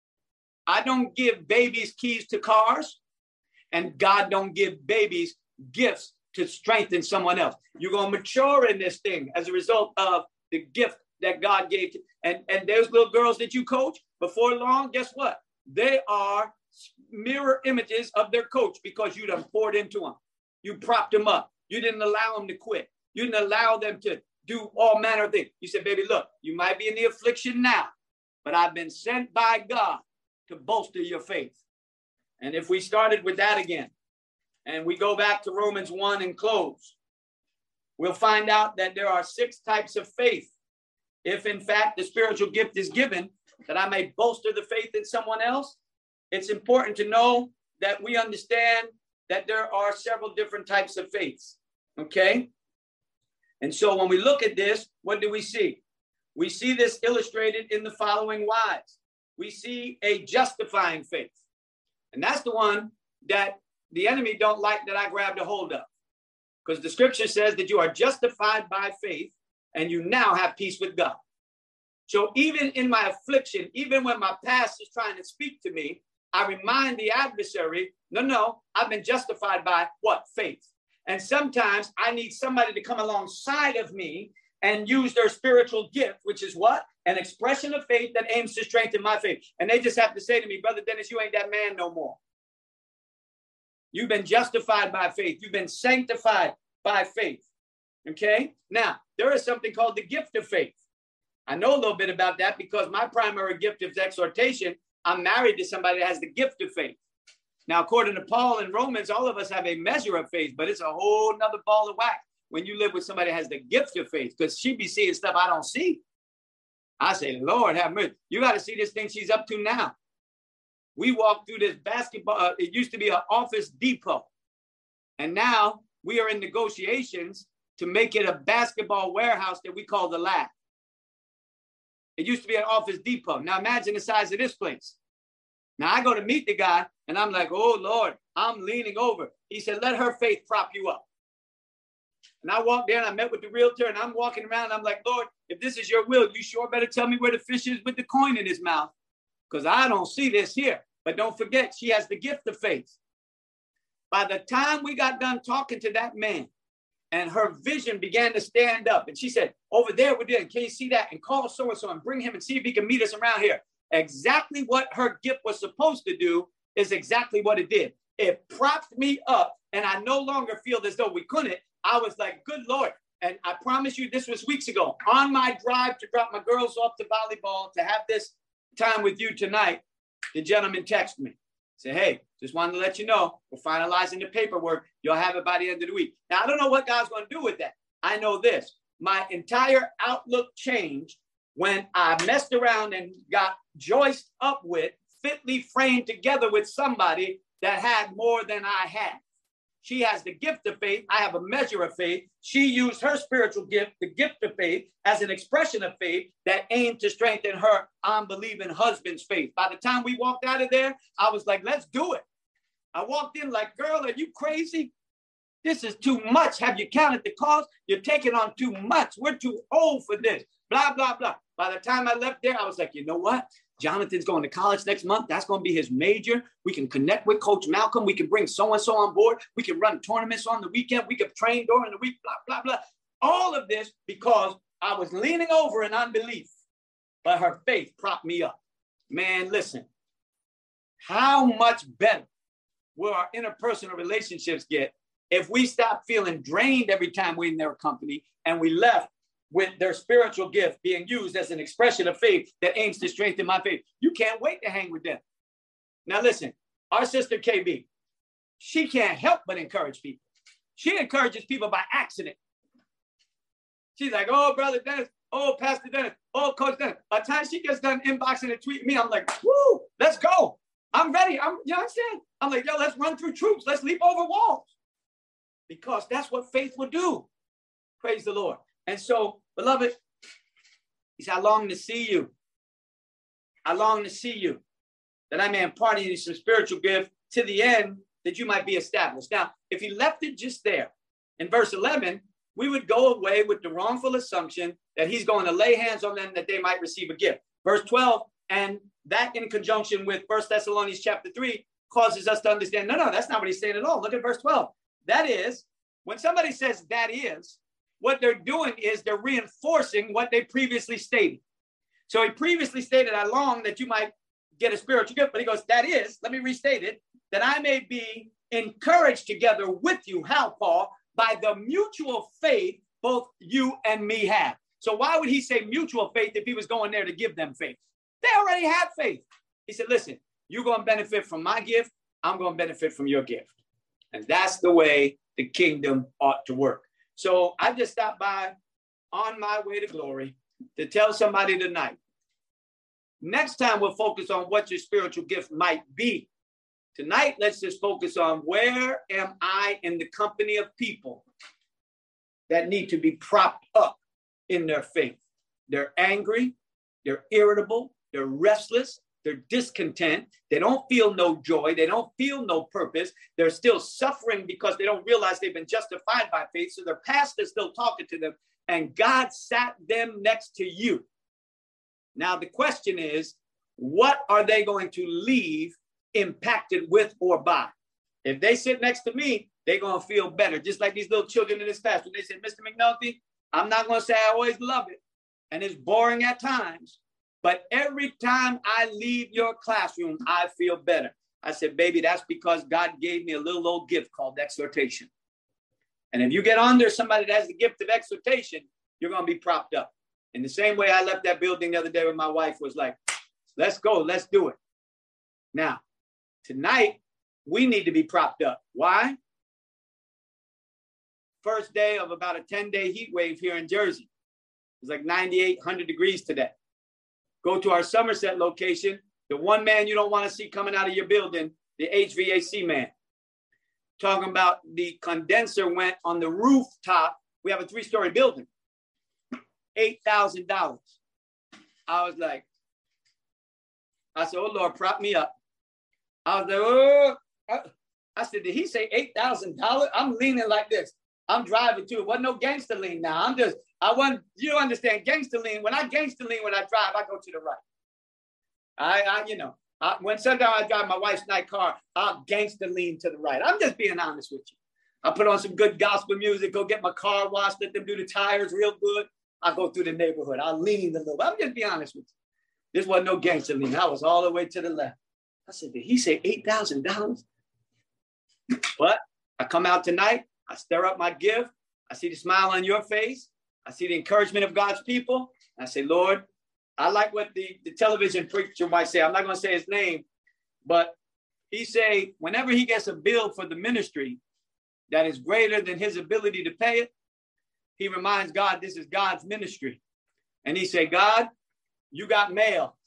I don't give babies keys to cars, and God don't give babies gifts to strengthen someone else. You're going to mature in this thing as a result of the gift that God gave to. And those little girls that you coach, before long, guess what? They are mirror images of their coach because you done poured into them. You propped them up. You didn't allow them to quit. You didn't allow them to do all manner of things. You said, baby, look, you might be in the affliction now, but I've been sent by God to bolster your faith. And if we started with that again, and we go back to Romans 1 and close, we'll find out that there are 6 types of faith. If in fact the spiritual gift is given, that I may bolster the faith in someone else, it's important to know that we understand that there are several different types of faiths, okay? And so when we look at this, what do we see? We see this illustrated in the following wise. We see a justifying faith. And that's the one that the enemy don't like that I grabbed a hold of. Because the scripture says that you are justified by faith and you now have peace with God. So even in my affliction, even when my past is trying to speak to me, I remind the adversary, no, I've been justified by what? Faith. And sometimes I need somebody to come alongside of me and use their spiritual gift, which is what? An expression of faith that aims to strengthen my faith. And they just have to say to me, Brother Dennis, you ain't that man no more. You've been justified by faith. You've been sanctified by faith. Okay? Now, there is something called the gift of faith. I know a little bit about that because my primary gift is exhortation. I'm married to somebody that has the gift of faith. Now, according to Paul in Romans, all of us have a measure of faith, but it's a whole nother ball of wax when you live with somebody that has the gift of faith, because she be seeing stuff I don't see. I say, Lord, have mercy. You got to see this thing she's up to now. We walked through this basketball. It used to be an Office Depot. And now we are in negotiations to make it a basketball warehouse that we call the Lab. It used to be an Office Depot. Now imagine the size of this place. Now I go to meet the guy and I'm like, oh Lord, I'm leaning over. He said, let her faith prop you up. And I walked there and I met with the realtor and I'm walking around. And I'm like, Lord, if this is your will, you sure better tell me where the fish is with the coin in his mouth, because I don't see this here. But don't forget, she has the gift of faith. By the time we got done talking to that man, and her vision began to stand up. And she said, over there, we're doing, can you see that? And call so-and-so and bring him and see if he can meet us around here. Exactly what her gift was supposed to do is exactly what it did. It propped me up, and I no longer feel as though we couldn't. I was like, good Lord, And I promise you, this was weeks ago, on my drive to drop my girls off to volleyball to have this time with you tonight, the gentleman texted me. Say, hey, just wanted to let you know, we're finalizing the paperwork. You'll have it by the end of the week. Now, I don't know what God's going to do with that. I know this. My entire outlook changed when I messed around and got joiced up with, fitly framed together with somebody that had more than I had. She has the gift of faith. I have a measure of faith. She used her spiritual gift, the gift of faith, as an expression of faith that aimed to strengthen her unbelieving husband's faith. By the time we walked out of there, I was like, let's do it. I walked in like, girl, are you crazy? This is too much. Have you counted the cost? You're taking on too much. We're too old for this. Blah, blah, blah. By the time I left there, I was like, you know what? Jonathan's going to college next month. That's going to be his major. We can connect with Coach Malcolm. We can bring so-and-so on board. We can run tournaments on the weekend. We can train during the week, blah, blah, blah. All of this because I was leaning over in unbelief, but her faith propped me up. Man, listen, how much better will our interpersonal relationships get if we stop feeling drained every time we're in their company and we left with their spiritual gift being used as an expression of faith that aims to strengthen my faith? You can't wait to hang with them. Now listen, our sister KB, she can't help but encourage people. She encourages people by accident. She's like, oh, Brother Dennis, oh, Pastor Dennis, oh, Coach Dennis. By the time she gets done inboxing and tweeting me, I'm like, woo, let's go. I'm ready. You know what I'm saying? I'm like, yo, let's run through troops. Let's leap over walls. Because that's what faith will do. Praise the Lord. And so, beloved, he said, I long to see you. I long to see you, that I may impart in you some spiritual gift to the end that you might be established. Now, if he left it just there, in verse 11, we would go away with the wrongful assumption that he's going to lay hands on them that they might receive a gift. Verse 12, and that in conjunction with 1 Thessalonians chapter 3 causes us to understand, no, that's not what he's saying at all. Look at verse 12. That is, when somebody says that is, what they're doing is they're reinforcing what they previously stated. So he previously stated, I long that you might get a spiritual gift, but he goes, that is, let me restate it, that I may be encouraged together with you, how, Paul? By the mutual faith both you and me have. So why would he say mutual faith if he was going there to give them faith? They already had faith. He said, listen, you're going to benefit from my gift. I'm going to benefit from your gift. And that's the way the kingdom ought to work. So I just stopped by on my way to glory to tell somebody tonight, next time we'll focus on what your spiritual gift might be. Tonight, let's just focus on where am I in the company of people that need to be propped up in their faith. They're angry, they're irritable, they're restless, they're discontent, they don't feel no joy, they don't feel no purpose, they're still suffering because they don't realize they've been justified by faith, so their pastor's still talking to them, and God sat them next to you. Now the question is, what are they going to leave impacted with or by? If they sit next to me, they're going to feel better. Just like these little children in this class, when they say, Mr. McNulty, I'm not going to say I always love it, and it's boring at times, but every time I leave your classroom, I feel better. I said, baby, that's because God gave me a little old gift called exhortation. And if you get under somebody that has the gift of exhortation, you're going to be propped up. In the same way I left that building the other day when my wife was like, let's go, let's do it. Now, tonight, we need to be propped up. Why? First day of about a 10-day heat wave here in Jersey. It's like 98, 100 degrees today. Go to our Somerset location. The one man you don't want to see coming out of your building, the HVAC man. Talking about the condenser went on the rooftop. We have a 3-story building. $8,000. I was like, I said, oh, Lord, prop me up. I was like, oh. I said, did he say $8,000? I'm leaning like this. I'm driving too. It wasn't no gangster lean now. You don't understand gangster lean. When I gangster lean, when I drive, I go to the right. When sometimes I drive my wife's night car, I'll gangster lean to the right. I'm just being honest with you. I put on some good gospel music, go get my car washed, let them do the tires real good. I go through the neighborhood. I'll lean a little bit. I'm just being honest with you. This wasn't no gangster lean. I was all the way to the left. I said, did he say $8,000? But I come out tonight. I stir up my gift. I see the smile on your face. I see the encouragement of God's people. And I say, Lord, I like what the television preacher might say. I'm not going to say his name, but he say, whenever he gets a bill for the ministry that is greater than his ability to pay it, he reminds God, this is God's ministry. And he say, God, you got mail.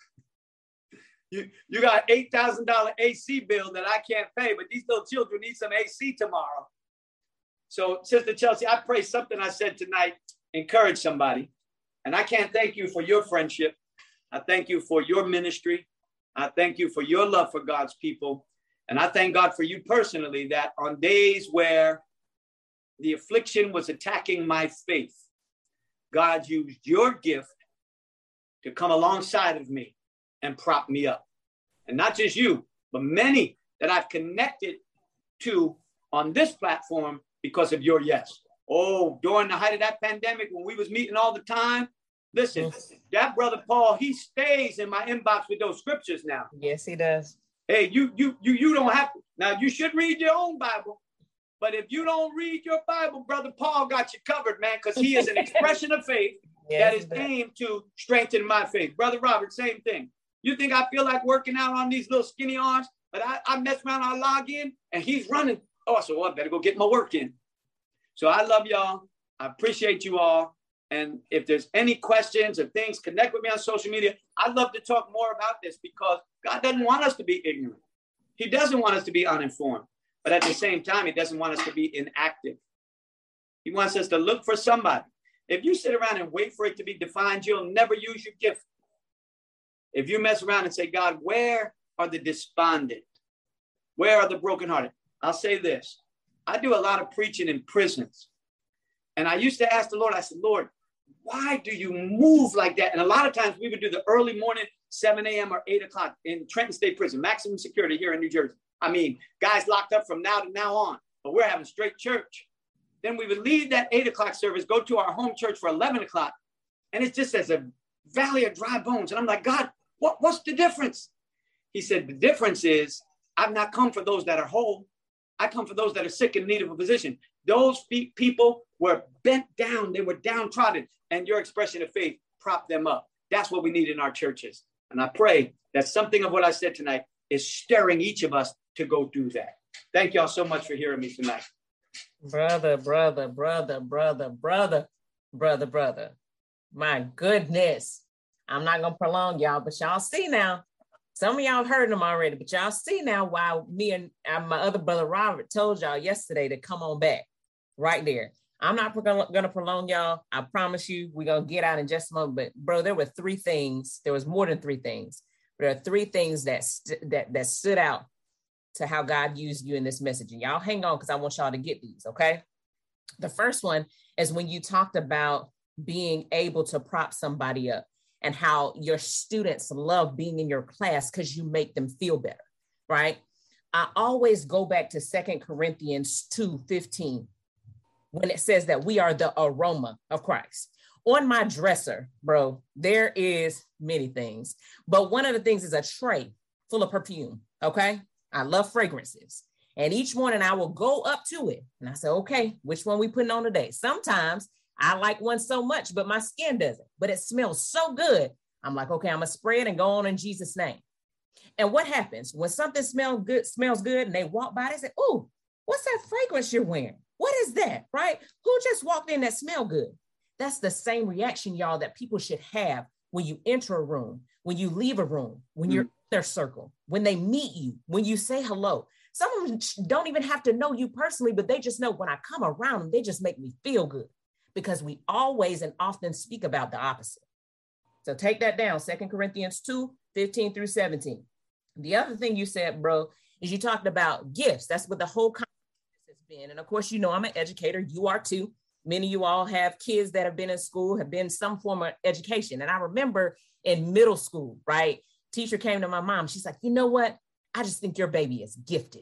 You got $8,000 AC bill that I can't pay, but these little children need some AC tomorrow. So, Sister Chelsea, I pray something I said tonight encourage somebody. And I can't thank you for your friendship. I thank you for your ministry. I thank you for your love for God's people. And I thank God for you personally, that on days where the affliction was attacking my faith, God used your gift to come alongside of me and prop me up. And not just you, but many that I've connected to on this platform because of your yes. Oh, during the height of that pandemic, when we was meeting all the time, listen, that brother Paul, he stays in my inbox with those scriptures now. Yes, he does. Hey, you don't have to. Now, you should read your own Bible. But if you don't read your Bible, Brother Paul got you covered, man, because he is an expression of faith that is aimed to strengthen my faith. Brother Robert, same thing. You think I feel like working out on these little skinny arms, but I mess around, I log in, and he's running. Oh, so I better go get my work in. So I love y'all. I appreciate you all. And if there's any questions or things, connect with me on social media. I'd love to talk more about this because God doesn't want us to be ignorant. He doesn't want us to be uninformed. But at the same time, he doesn't want us to be inactive. He wants us to look for somebody. If you sit around and wait for it to be defined, you'll never use your gift. If you mess around and say, God, where are the despondent? Where are the brokenhearted? I'll say this. I do a lot of preaching in prisons. And I used to ask the Lord, I said, Lord, why do you move like that? And a lot of times we would do the early morning, 7 a.m. or 8 o'clock in Trenton State Prison, maximum security here in New Jersey. I mean, guys locked up from now to now on, but we're having straight church. Then we would leave that 8 o'clock service, go to our home church for 11 o'clock. And it's just as a valley of dry bones. And I'm like, God, what's the difference? He said, the difference is I've not come for those that are whole. I come for those that are sick and in need of a physician. Those people were bent down. They were downtrodden. And your expression of faith propped them up. That's what we need in our churches. And I pray that something of what I said tonight is stirring each of us to go do that. Thank y'all so much for hearing me tonight. Brother. My goodness. I'm not going to prolong y'all, but y'all see now. Some of y'all have heard them already, but y'all see now why me and my other brother Robert told y'all yesterday to come on back right there. I'm not going to prolong y'all. I promise you we're going to get out in just a moment. But bro, there were three things. There was more than three things. There are three things that stood out to how God used you in this message. And y'all hang on because I want y'all to get these, okay? The first one is when you talked about being able to prop somebody up and how your students love being in your class because you make them feel better, right? I always go back to 2 Corinthians 2:15 when it says that we are the aroma of Christ. On my dresser, bro, there is many things, but one of the things is a tray full of perfume, okay? I love fragrances. And each morning I will go up to it and I say, okay, which one we putting on today? Sometimes I like one so much, but my skin doesn't, but it smells so good. I'm like, okay, I'm gonna spray it and go on in Jesus' name. And what happens when something smells good and they walk by, they say, oh, what's that fragrance you're wearing? What is that, right? Who just walked in that smell good? That's the same reaction, y'all, that people should have when you enter a room, when you leave a room, when you're in their circle, when they meet you, when you say hello. Some of them don't even have to know you personally, but they just know when I come around them, they just make me feel good because we always and often speak about the opposite. So take that down, 2 Corinthians 2:15 through 17. The other thing you said, bro, is you talked about gifts. That's what the whole conversation has been. And of course, you know, I'm an educator. You are too. Many of you all have kids that have been in school, have been some form of education. And I remember in middle school, right? Teacher came to my mom. She's like, you know what? I just think your baby is gifted.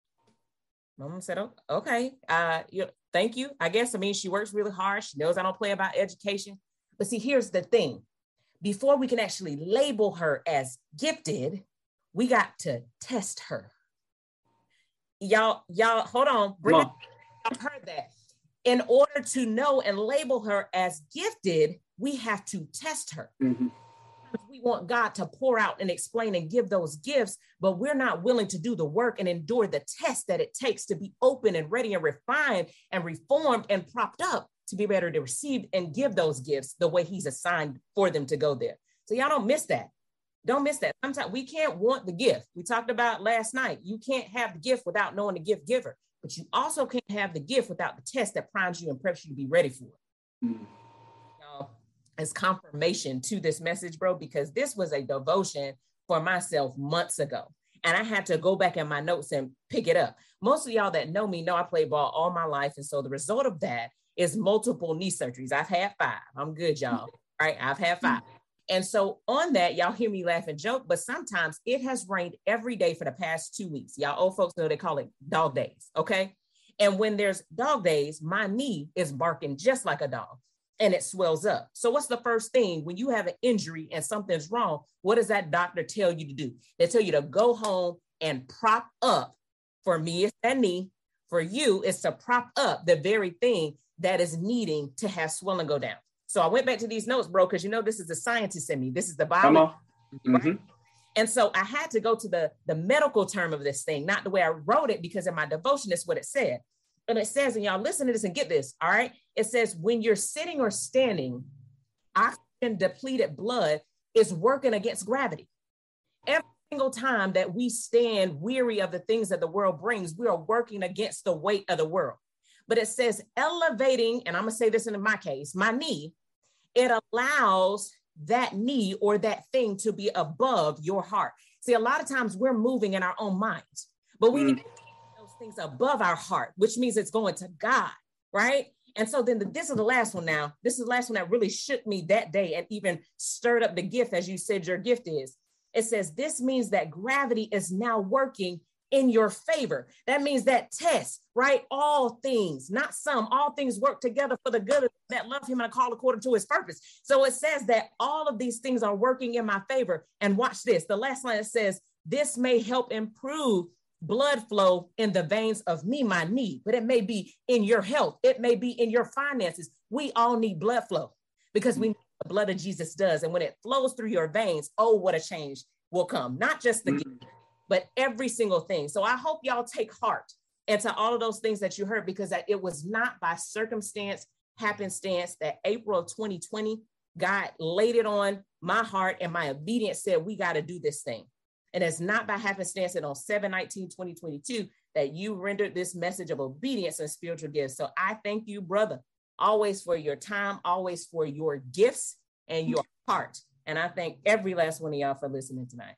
Mom said, oh, okay. Thank you. I guess, I mean, she works really hard. She knows I don't play about education. But see, here's the thing. Before we can actually label her as gifted, we got to test her. Y'all, hold on. I've heard that. In order to know and label her as gifted, we have to test her. Mm-hmm. We want God to pour out and explain and give those gifts, but we're not willing to do the work and endure the test that it takes to be open and ready and refined and reformed and propped up to be better to receive and give those gifts the way he's assigned for them to go there. So y'all don't miss that. Don't miss that. Sometimes we can't want the gift. We talked about last night. You can't have the gift without knowing the gift giver, but you also can't have the gift without the test that primes you and preps you to be ready for it. Mm-hmm. As confirmation to this message, bro, because this was a devotion for myself months ago. And I had to go back in my notes and pick it up. Most of y'all that know me know I played ball all my life. And so the result of that is multiple knee surgeries. I've had 5. I'm good, y'all. Right? I've had 5. And so on that, y'all hear me laugh and joke, but sometimes it has rained every day for the past 2 weeks. Y'all old folks know they call it dog days. Okay. And when there's dog days, my knee is barking just like a dog. And it swells up. So what's the first thing when you have an injury and something's wrong? What does that doctor tell you to do? They tell you to go home and prop up. For me, it's that knee. For you, it's to prop up the very thing that is needing to have swelling go down. So I went back to these notes, bro, because you know this is the scientist in me. This is the biology. Right? Mm-hmm. And so I had to go to the medical term of this thing, not the way I wrote it, because in my devotion, that's what it said. And it says, and y'all listen to this and get this, all right? It says, when you're sitting or standing, oxygen depleted blood is working against gravity. Every single time that we stand weary of the things that the world brings, we are working against the weight of the world. But it says elevating, and I'm gonna say this in my case, my knee, it allows that knee or that thing to be above your heart. See, a lot of times we're moving in our own minds, but we need things above our heart, which means it's going to God, right? And so then this is the last one now. This is the last one that really shook me that day and even stirred up the gift, as you said your gift is. It says, this means that gravity is now working in your favor. That means that test, right? All things, not some, all things work together for the good of that love him and are called according to his purpose. So it says that all of these things are working in my favor. And watch this. The last line, it says, this may help improve blood flow in the veins of me, my knee, but it may be in your health. It may be in your finances. We all need blood flow because we know what the blood of Jesus does. And when it flows through your veins, oh, what a change will come. Not just the gift, but every single thing. So I hope y'all take heart into all of those things that you heard, because it was not by circumstance, happenstance that April of 2020, God laid it on my heart and my obedience said, we got to do this thing. And it's not by happenstance that on 7/19/2022 that you rendered this message of obedience and spiritual gifts. So I thank you, brother, always for your time, always for your gifts and your heart. And I thank every last one of y'all for listening tonight.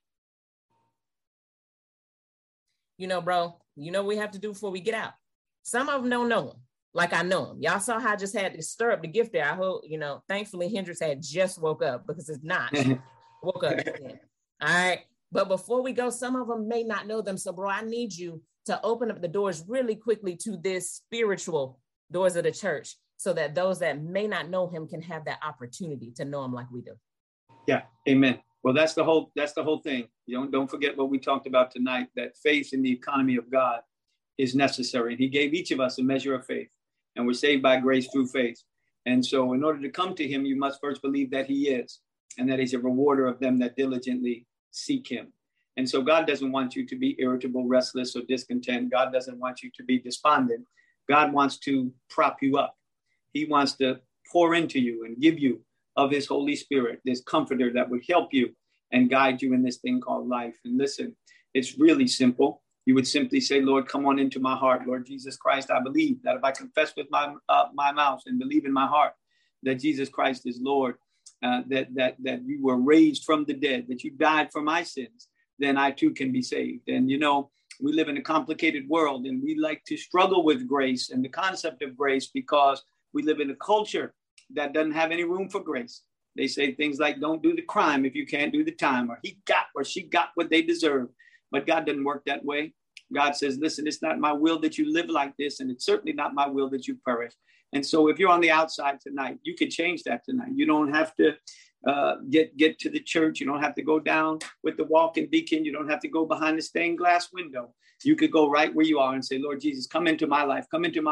You know, bro, you know what we have to do before we get out? Some of them don't know him like I know him. Y'all saw how I just had to stir up the gift there. I hope, you know, thankfully Hendrix had just woke up, because it's not. Woke up. All right. But before we go, some of them may not know them. So, bro, I need you to open up the doors really quickly to this spiritual doors of the church, so that those that may not know him can have that opportunity to know him like we do. Yeah. Amen. Well, that's the whole thing. Don't forget what we talked about tonight, that faith in the economy of God is necessary. And he gave each of us a measure of faith, and we're saved by grace through faith. And so in order to come to him, you must first believe that he is, and that he's a rewarder of them that diligently seek him. And so God doesn't want you to be irritable, restless, or discontent. God doesn't want you to be despondent. God wants to prop you up. He wants to pour into you and give you of his Holy Spirit, this comforter that would help you and guide you in this thing called life. And listen, it's really simple. You would simply say, Lord, come on into my heart. Lord Jesus Christ, I believe that if I confess with my mouth and believe in my heart that Jesus Christ is Lord, that you were raised from the dead, that you died for my sins, then I too can be saved. And, you know, we live in a complicated world, and we like to struggle with grace and the concept of grace, because we live in a culture that doesn't have any room for grace. They say things like, don't do the crime if you can't do the time, or he got or she got what they deserve. But God doesn't work that way. God says, listen, it's not my will that you live like this, and it's certainly not my will that you perish. And so if you're on the outside tonight, you can change that tonight. You don't have to get to the church. You don't have to go down with the walking beacon. You don't have to go behind the stained glass window. You could go right where you are and say, Lord Jesus, come into my life, come into my heart,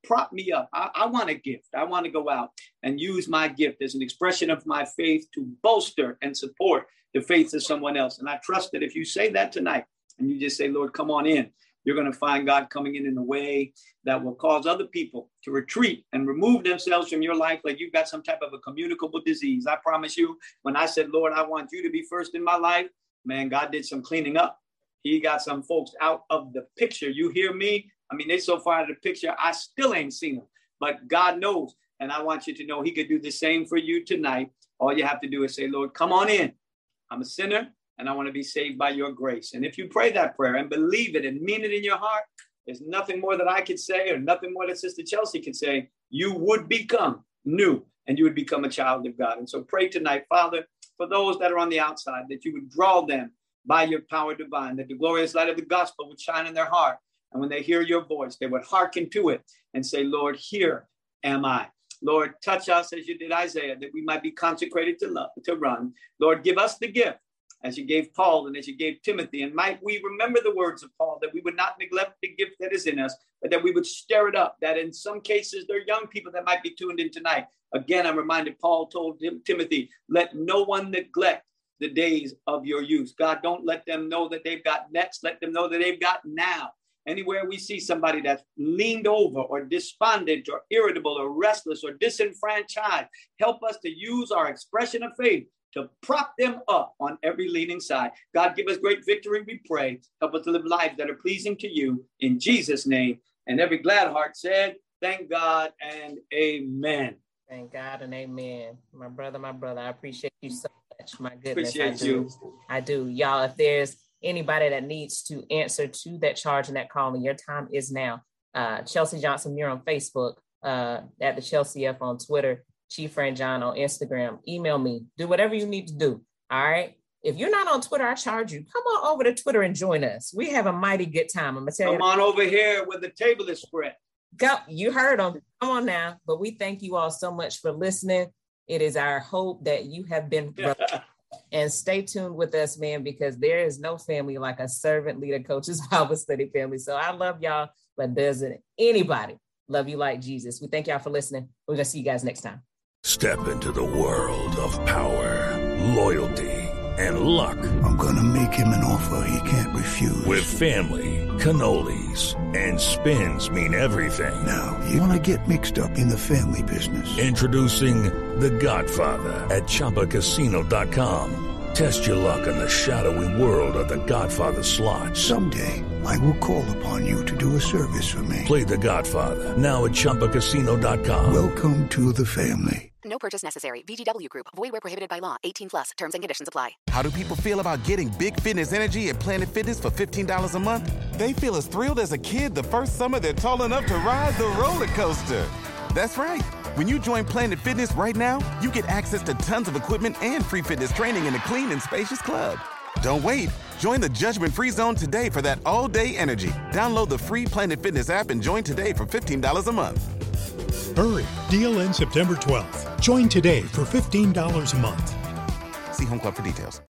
prop me up. I want a gift. I want to go out and use my gift as an expression of my faith to bolster and support the faith of someone else. And I trust that if you say that tonight and you just say, Lord, come on in, you're going to find God coming in a way that will cause other people to retreat and remove themselves from your life like you've got some type of a communicable disease. I promise you, when I said, Lord, I want you to be first in my life, man, God did some cleaning up. He got some folks out of the picture. You hear me? I mean, they're so far out of the picture, I still ain't seen them. But God knows. And I want you to know he could do the same for you tonight. All you have to do is say, Lord, come on in. I'm a sinner and I want to be saved by your grace. And if you pray that prayer and believe it and mean it in your heart, there's nothing more that I could say or nothing more that Sister Chelsea could say. You would become new and you would become a child of God. And so pray tonight, Father, for those that are on the outside, that you would draw them by your power divine, that the glorious light of the gospel would shine in their heart. And when they hear your voice, they would hearken to it and say, Lord, here am I. Lord, touch us as you did Isaiah, that we might be consecrated to love, to run. Lord, give us the gift as you gave Paul and as you gave Timothy. And might we remember the words of Paul, that we would not neglect the gift that is in us, but that we would stir it up, that in some cases there are young people that might be tuned in tonight. Again, I'm reminded Paul told Timothy, let no one neglect the days of your youth. God, don't let them know that they've got next. Let them know that they've got now. Anywhere we see somebody that's leaned over or despondent or irritable or restless or disenfranchised, help us to use our expression of faith to prop them up on every leaning side. God, give us great victory, we pray. Help us to live lives that are pleasing to you in Jesus' name. And every glad heart said, thank God and amen. Thank God and amen. My brother, I appreciate you so much. My goodness, I do. Y'all, if there's anybody that needs to answer to that charge and that calling, your time is now. Chelsea Johnson, you're on Facebook, at the Chelsea F on Twitter, Chief Friend John on Instagram. Email me. Do whatever you need to do. All right. If you're not on Twitter, I charge you. Come on over to Twitter and join us. We have a mighty good time. I'm gonna tell you. Come on over here where the table is spread. Go. You heard them. Come on now. But we thank you all so much for listening. It is our hope that you have been. And stay tuned with us, man, because there is no family like a servant leader coaches Bible study family. So I love y'all, but doesn't anybody love you like Jesus? We thank y'all for listening. We're going to see you guys next time. Step into the world of power, loyalty, and luck. I'm going to make him an offer he can't refuse. With family, cannolis, and spins mean everything. Now, you want to get mixed up in the family business. Introducing The Godfather at ChumbaCasino.com. Test your luck in the shadowy world of The Godfather slot. Someday, I will call upon you to do a service for me. Play The Godfather now at ChumbaCasino.com. Welcome to the family. No purchase necessary. VGW Group. Void where prohibited by law. 18+. Terms and conditions apply. How do people feel about getting big fitness energy at Planet Fitness for $15 a month? They feel as thrilled as a kid the first summer they're tall enough to ride the roller coaster. That's right. When you join Planet Fitness right now, you get access to tons of equipment and free fitness training in a clean and spacious club. Don't wait. Join the judgment-free zone today for that all-day energy. Download the free Planet Fitness app and join today for $15 a month. Hurry, deal ends September 12th. Join today for $15 a month. See Home Club for details.